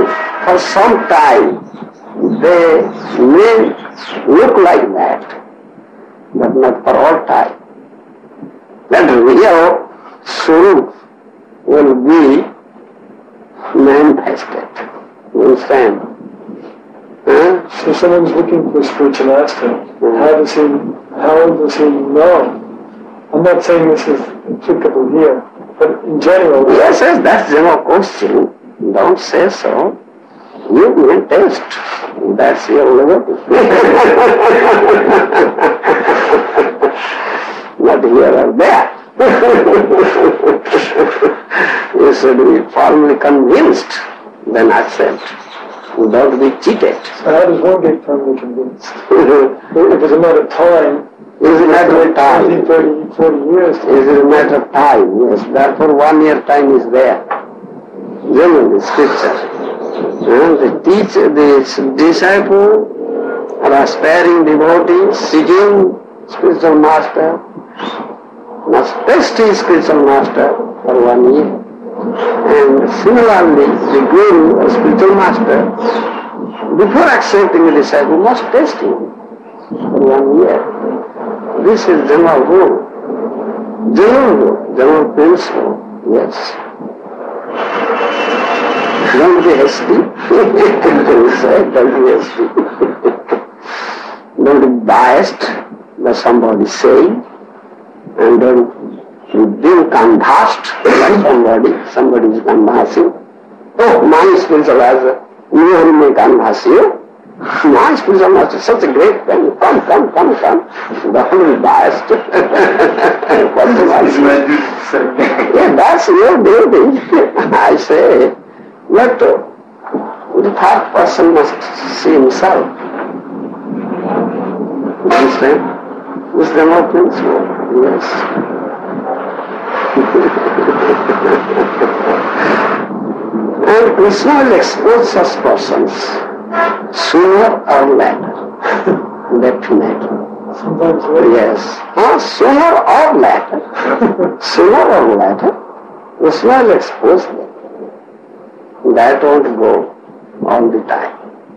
time, they may look like that, but not for all time. That real Swarup will be manifested. You understand? So someone's looking for spiritual master. How does he know? I'm not saying this is applicable here, but in general. Yes, that's general question. Don't say so. You may test. That's your liberty. here or there. You should be firmly convinced, then accept, without being cheated. So how does one get firmly convinced? If it's a matter of time, It's a matter of time. 30, 40 years. It is a matter of time, yes. Therefore 1 year time is there. Generally, scripture. The teacher, the disciple, or aspiring devotee, seeking spiritual master, must test his spiritual master for 1 year. And similarly, the guru or spiritual master, before accepting the disciple, must test him for 1 year. This is general rule, general principle, yes. Don't be hasty. Don't be hasty. Don't be biased by somebody saying, and don't be canvassed by somebody is canvassing. Oh, my spiritual master, you may canvass you. My spiritual master is such a great friend. Come. Don't be biased. Yeah, that's your duty. I say, but the third person must see himself. Understand? This is the more principle. Yes. And Krishna will expose such persons sooner or later. Definitely. Sometimes later. Yes. Sooner or later. Sooner or later, Krishna will expose them. That won't go all the time.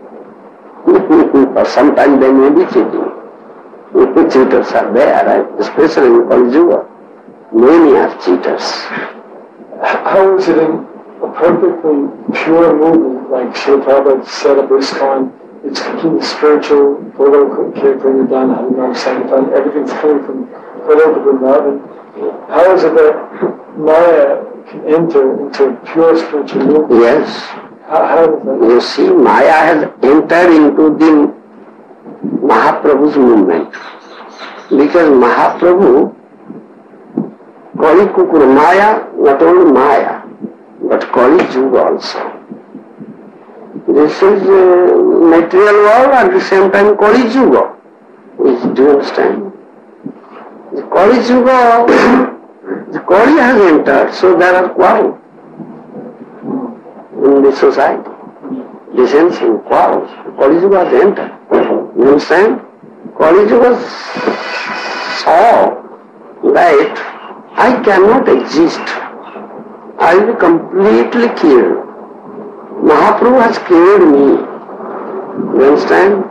For some time they may be cheating. Cheaters are there, right? Especially in Kali Yuga. Many are cheaters. How is it in a perfectly pure movement, like Srila Prabhupada set up ISKCON? It's completely spiritual, political, Kirtana, Harinam, Sankirtan, everything's coming from Goloka Vrindavan. How is it that Maya can enter into pure spiritual movement? Yes. How does that? You see, Maya has entered into the Mahaprabhu's movement. Because Mahaprabhu, Kali Kukura, Maya, not only Maya, but Kali Yuga also. This is material world at the same time Kali Yuga. Do you understand? The Kali Yuga, the Kali has entered, so there are quarrels in the society. Dissension, quarrels. Kali Yuga has entered. You understand? Kali Yuga saw that I cannot exist. I will be completely killed. Mahaprabhu has killed me. You understand?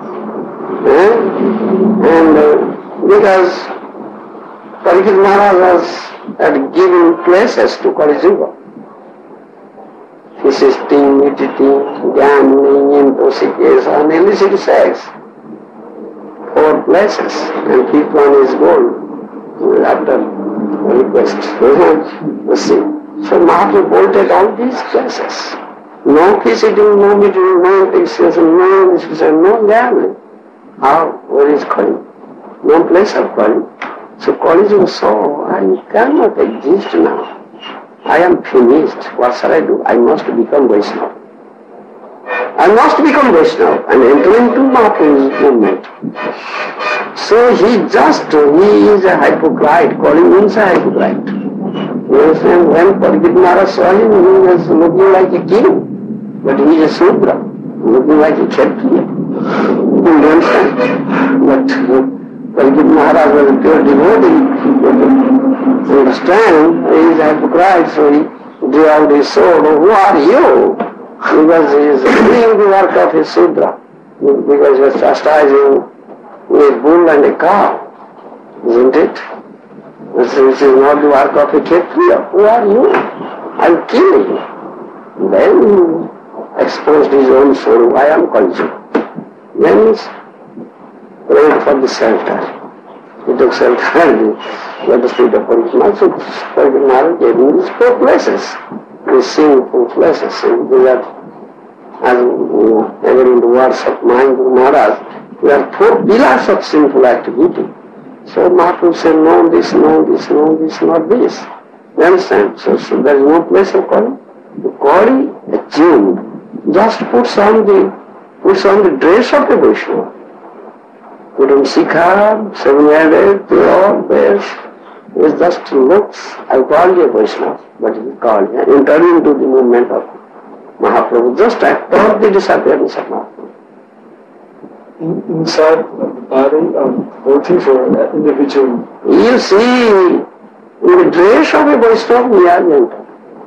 And because Parikshit Maharaj had given places to Kali Yuga. Feasting, eating, gambling, intoxication, illicit sex. 4 places, and keep on his goal after request. You see. So Mahaprabhu bolted all these places. No feasting, no meeting, no intoxication, no gambling. How? Where is Kali? No place of Kali. So Kali Yuga saw, I cannot exist now. I am finished. What shall I do? I must become Vaishnava. I must become Vaishnava and enter into Mahaprabhu's movement. So he is a hypocrite. Calling means a hypocrite. You understand? When Parikshit Maharaj saw him, he was looking like a king. But he is a Sudra, looking like a Kshatriya. You understand? But Parikshit Maharaj was a pure devotee. You understand? He is a hypocrite, so he drew out his sword. Oh, who are you? Because he is doing the work of a Sudra. Because he was chastising a bull and a cow. Isn't it? This is not the work of a Kshatriya. Who are you? I will kill you. Then he exposed his own soul. I am Kali Yuga. Then he prayed for the shelter. He took shelter at the feet of Parikshit Maharaj. So Parikshit Maharaj gave him these 4 places. These sinful places. And these are, as ever in the words of Mahaprabhu Maharaj, there are 4 pillars of sinful activity. So Mahaprabhu said, no this, no this, no this, not this. You understand? So there is no place of Kauri. The Kauri, a Jew, just puts on the dress of a Vaishnava. Put on Sikha, 700, all this. It just looks, I call you a Vaishnava, but it is called, enter into the movement of Mahaprabhu, just after the disappearance of Mahaprabhu. Inside of the body of devotees or individual? You see, in the dress of a Vaishnava, we are entered.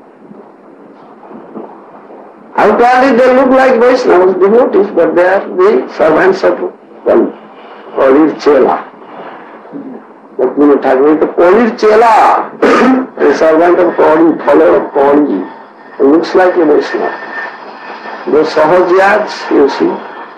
Outwardly they look like Vaishnavas, devotees, but they are the servants of one Kaulir Chela. Lakshmana Thakur is the Kaulir Chela, a servant of Kauri, follower of Kauri. It looks like a Vaishnava. The Sahajyas, you see,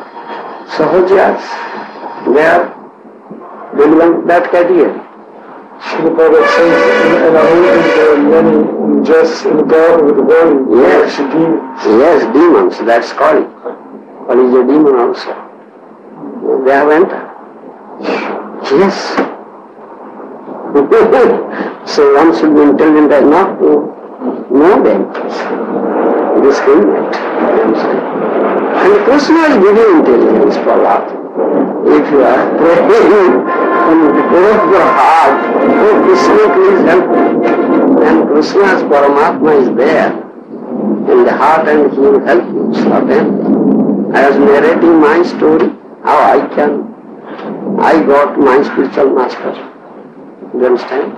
Sahajyas, they belong to that category. Srila Prabhupada says, and I believe there are many just in the garden with the body, yes, demons. Yes, demons, that's Kali. Kali is a demon also. They have entered. Yes. So one should be intelligent enough to know them. Discriminate. And Krishna is giving intelligence for that. If you are praying from the core of your heart, oh Krishna, please help me. And Krishna's Paramatma is there in the heart and he will help you certainly. I was narrating my story, how I got my spiritual master. Do you understand?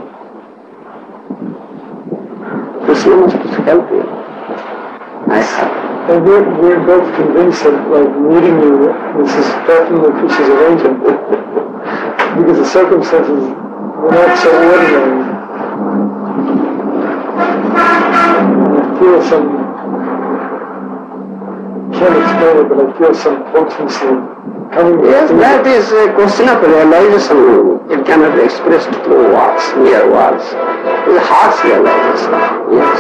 Krishna must help you. I have. And we're both convinced that, like, meeting you, this is definitely Krishna's arrangement. Because the circumstances were not so ordinary. I feel can't explain it, but I feel some potency coming. Yes, that is a question of realization. It cannot be expressed through words, mere words. It is heart's realization. Yes.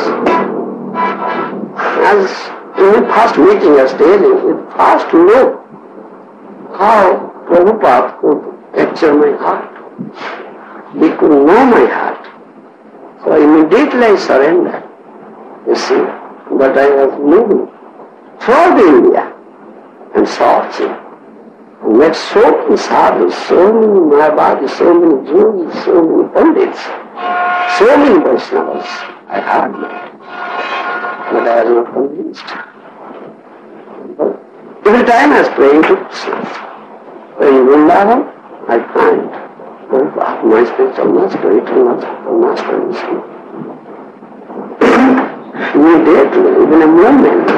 As in the first meeting I was telling, with first look how Prabhupada could capture my heart. He could know my heart. So immediately I surrendered. You see, but I was moving throughout India and searching. I met so many sadhus, so many Mayavadis, so many Jogis, so many Pandits, so many Vaishnavas I had met. But I was not convinced. But every time I was praying to Krishna. In Vrindavan, I find my spiritual master, eternal master, you see. Immediately, within a moment,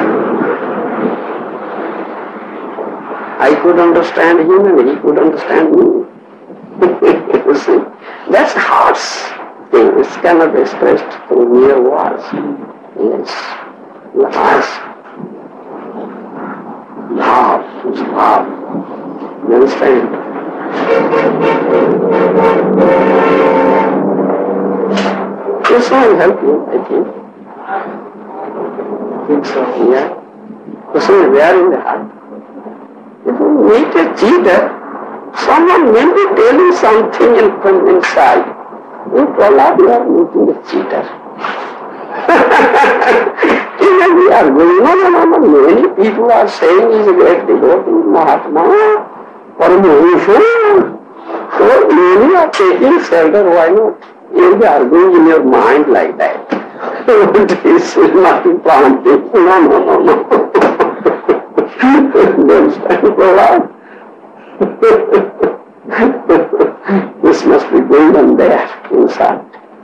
I could understand him and he could understand me. You see, that's the heart's thing. It cannot be expressed through mere words. Yes, the heart's love is love. You understand? Krishna will help you, I think. I think so. Yeah. Krishna is there in the heart. If you meet a cheater, someone may be telling something from inside. You Prahlad, you are meeting a cheater. Even we are going, no, many people are saying he is a great devotee, Mahatma, Paramahansa. So many are taking shelter, why not? You will be arguing in your mind like that. This is nothing planting. No. This must be going on there inside.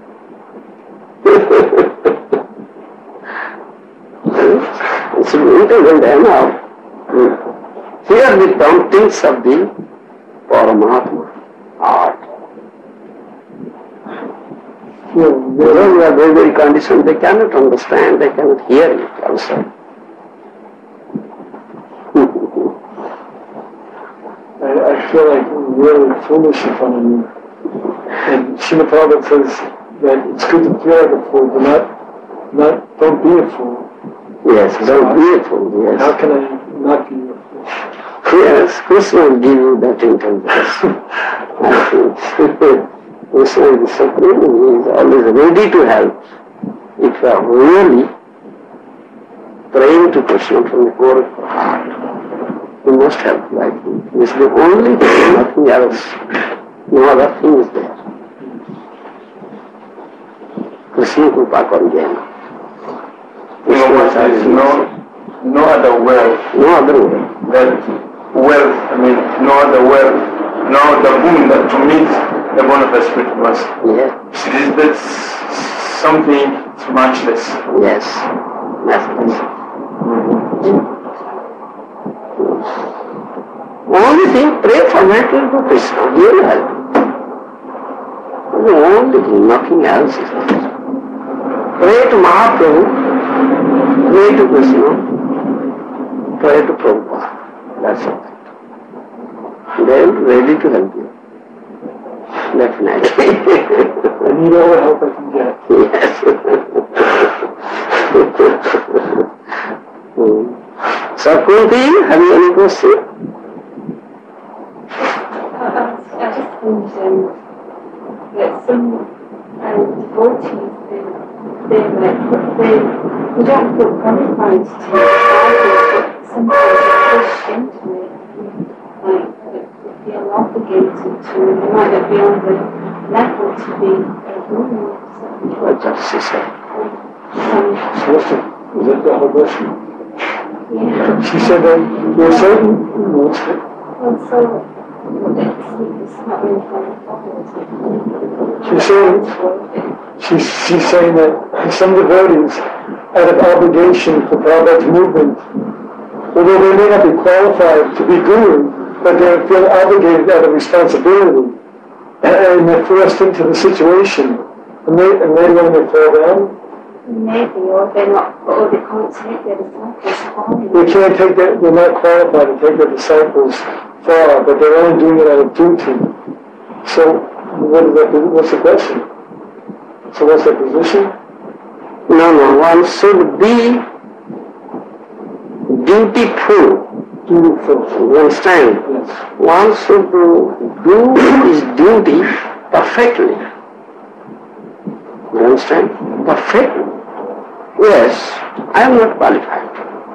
It's intelligent enough. Here the promptings of the Paramatma art. Those who are very, very conditioned, they cannot understand, they cannot hear it also. I feel like really foolish in front of you. And Srila Prabhupada says that it's good to feel like a fool, but don't be a fool. Yes, don't be a fool, yes. How can I not be a fool? Yes, Krishna will give you that intelligence. I think Krishna is the Supreme, he is always ready to help. If you are really praying to Krishna from the core of your heart, you must help like him. This is the only thing, nothing else. No other thing is there. Krishna Krupa Karjena. There is no other wealth. No other way. No other wealth, no other boon that to meet the Bonhoeffer Spirit Master. Yeah. That's something matchless. Yes. Matchless. Only thing, pray fervently to Krishna. He will help you. The only thing, nothing else is there. Pray to Mahaprabhu, pray to Krishna, pray to Prabhupada. That's all. They will be ready to help you. Definitely. I need all the help I can get. Yes. So, Kunti, have you any question? I just think that some devotees, they don't feel qualified to Bible, but sometimes they're pushed into it. Like, they feel obligated to, they might not be on the level to be a guru or something. What does she say? Is that the whole question? Yeah. She said that there are certain rules. Well, so it's not really qualified. She's saying that some devotees, out of obligation for Prabhupada's movement, although they may not be qualified to be guru, but they feel obligated out of responsibility, and they're forced into the situation, and later when they fall down, maybe, or they can't take their disciples far. they can't take they're not qualified to take their disciples far, but they're only doing it out of duty. So, what's the question? So what's the position? No, one should be dutiful. You understand? Yes. One should do his duty perfectly. You understand? Perfectly. Yes, I am not qualified.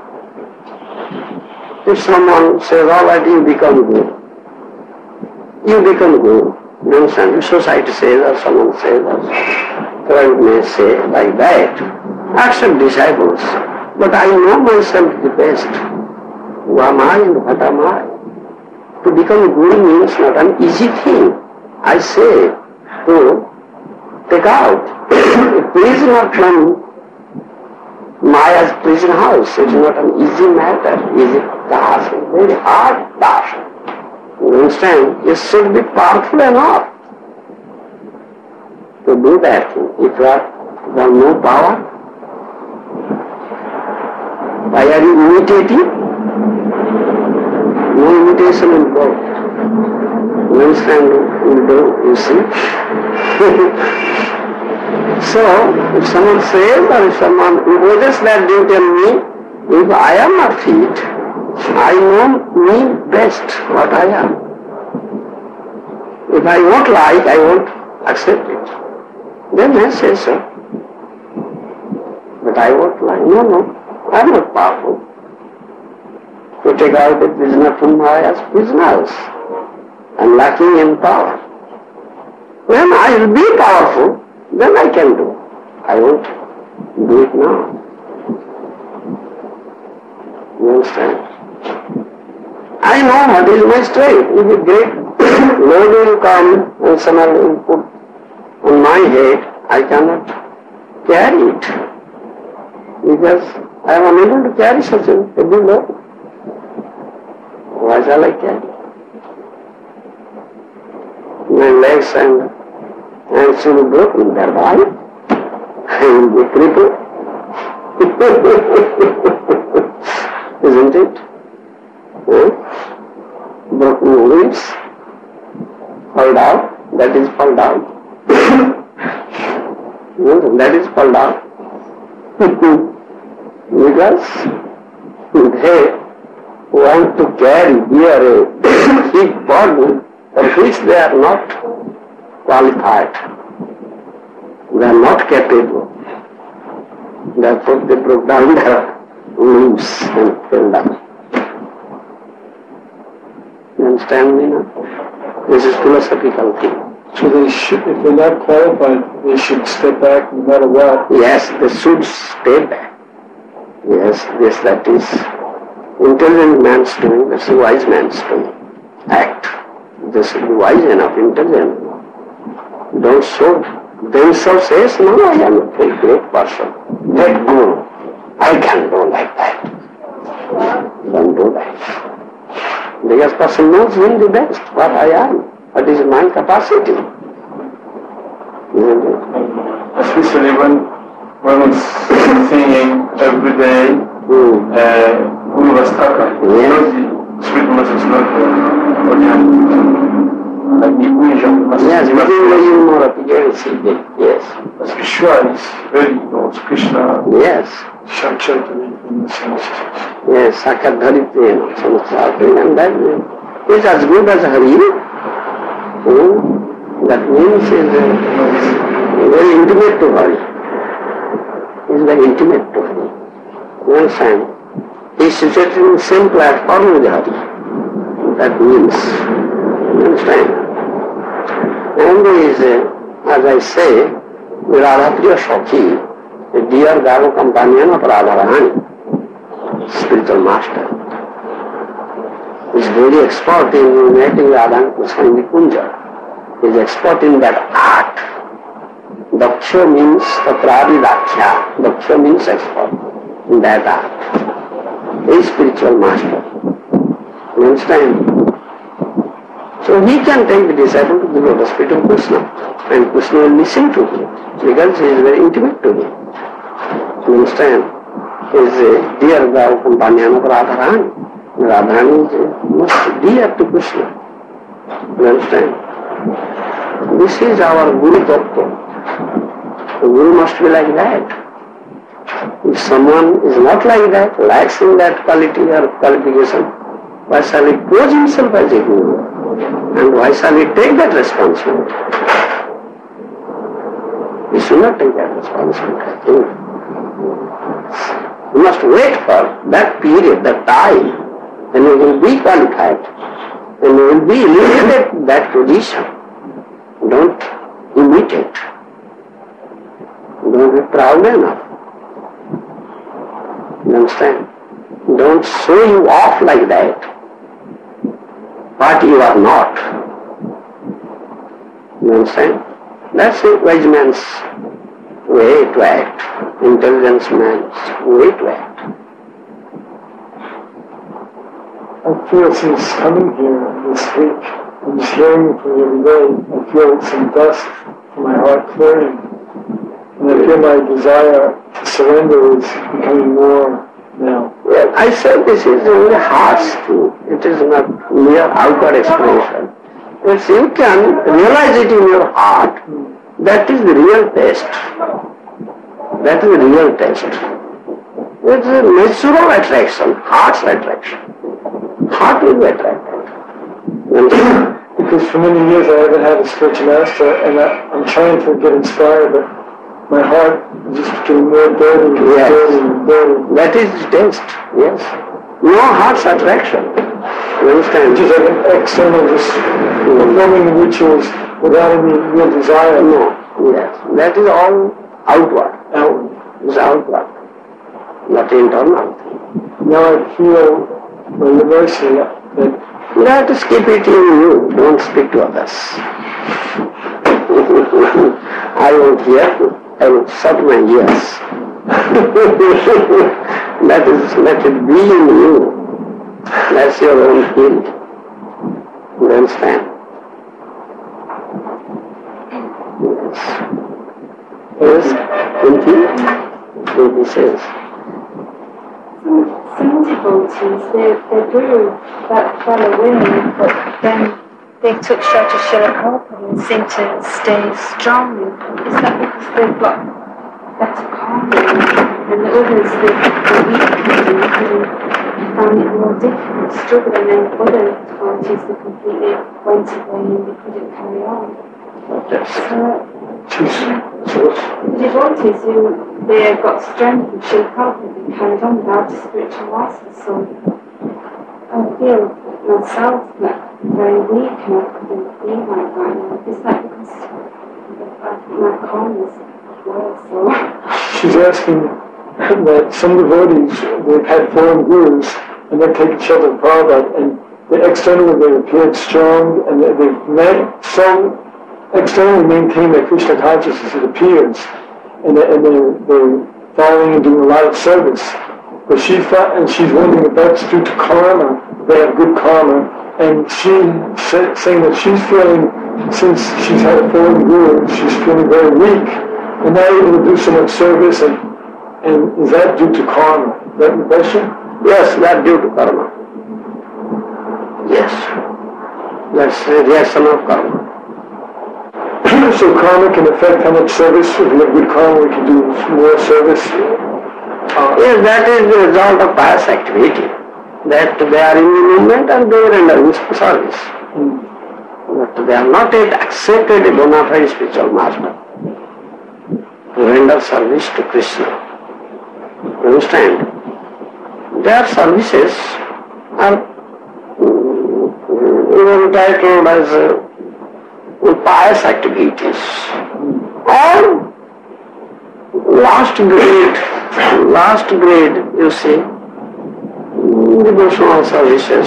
If someone says, all right, you become guru. You become guru. You understand? If society says, or someone says, or crowd may say like that, accept disciples. But I know myself the best. Who am I and what am I? To become guru means not an easy thing. I say to take out a prisoner from Maya's prison house. It is not an easy matter, easy task, very hard task. You understand? You should be powerful enough to do that thing. If you have no power, why are you imitating? No imitation involved. You understand? You see? So, if someone says or if someone imposes that duty on me, if I am not fit, I know me best what I am. If I won't like, I won't accept it. Then I say so. But I won't like. No, I am not powerful to take out a prisoner from Maya's prisoners. I am lacking in power. When I will be powerful, then I can do. I won't do it now. You understand? I know what is my strength. If a great load will come and someone will put on my head, I cannot carry it. Because I am unable to carry such a heavy load. Why shall I carry? My legs and hands will be broken, thereby I will be crippled. Isn't it? Broken ribs, fall down, that is fall down. That is fall down. Because they want to carry, bear a big burden for which they are not qualified. They are not capable. Therefore they broke down their limbs and fell down. You understand me now? This is philosophical thing. So they should, if they're not qualified, they should step back no matter what. Yes, they should stay back. Yes, that is intelligent man's doing, that's a wise man's doing. Act. They should be wise enough, intelligent. Don't show themselves says, no, I am a very great person. Let go. I can do like that. Don't do that. Because person knows him the best, what I am, what is my capacity. Isn't it? Especially when one is singing every day, Guru Vastaka, the spirit message not like the Unisha. Yes, within more appearance, yes. As Vishwa is very knows Krishna. Yes. Shakshakari in the sense. Yes, Sakadharitve, and that is as good as Hari. That means is very intimate to Hari. Is very intimate to Hari. You understand? He is situated in the same platform with Hari. That means, you understand? And is, as I say, Radhapriya Shakhi, the dear Garo companion of Radharani, spiritual master, is very expert in making Radha and Krishna in the Kunja. He is expert in that art. Daksha means Tatradi Daksha. Daksha means expert in that art. He is spiritual master. You understand? So he can take the disciple to the lotus feet of Krishna, and Krishna will listen to him because he is very intimate to him. You understand? He is a dear girl companion of Radharani. Radharani is most dear to Krishna. You understand? This is our Guru Tattva. The Guru must be like that. If someone is not like that, lacks in that quality or qualification, why shall he pose himself as a Guru? And why shall he take that responsibility? He should not take that responsibility. You must wait for that period, that time, and you will be qualified, and you will be elevated to that position. Don't imitate. Don't be proud enough. You understand? Don't show you off like that. What you are not. You understand? That's a wise man's way to act, intelligent man's way to act. I feel since coming here this week, I'm just hearing from you every day, I feel some dust from my heart clearing. And I feel my desire to surrender is becoming more now. Well, I said this is a very harsh thing. It is not mere outward expression. If you can realize it in your heart, that is the real test. That is the real test. It is a natural attraction, heart's attraction. Heart will be attracted. Because for many years I haven't had a spiritual master, and I'm trying to get inspired, but my heart is just getting more dirty and dirty and dirty. That is the test, yes. No heart's attraction. You understand? Just like an external, just performing the rituals without any real desire. No, yes. That is all outward. Outward. It's outward, not internal. Now I feel by your mercy that You have to keep it in you, don't speak to others. I won't hear, I will shut my ears. Let it be in you. That's your own field. You understand? Yes. Anything? He says. Some devotees, their guru fell away, but then they took shelter of Srila Prabhupada and seemed to stay strong. Is that because they've got better karma, and the others, they're weak and found it more difficult, struggling, and other devotees that completely went away and they couldn't carry on. So the devotees who they got strength and Srila Prabhupada, they carried on without the spiritual losses. So I feel myself very weak and I couldn't be like that. And it's like because I think my karma is worse. So. She's asking that some devotees, they've had foreign gurus and they've taken shelter of Prabhupada and externally they appeared strong and they've so externally maintain their Krishna consciousness, it appears, and they're following and doing a lot of service. But she's wondering if that's due to karma, they have good karma, and saying that she's feeling, since she's had a foreign guru, she's feeling very weak, and not able to do so much service, and is that due to karma? Is that the question? Yes, that's due to karma. Yes. That's the reaction of karma. So karma can affect how much service. If we have good karma, we can do more service. Yes, that is the result of pious activity. That they are in the movement and they are rendering service. But they have not yet accepted a bona fide spiritual master to render service to Krishna. You understand? Their services are even titled as pious activities. Or last grade, you see, devotional services,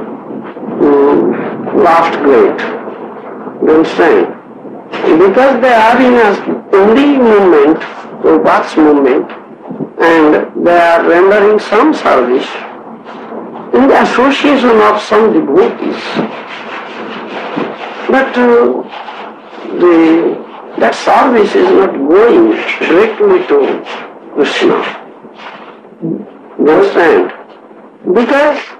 last grade. You understand? Because they are in a only movement, the Bhakti movement, and they are rendering some service in the association of some devotees. But that service is not going directly to Krishna. You understand? Because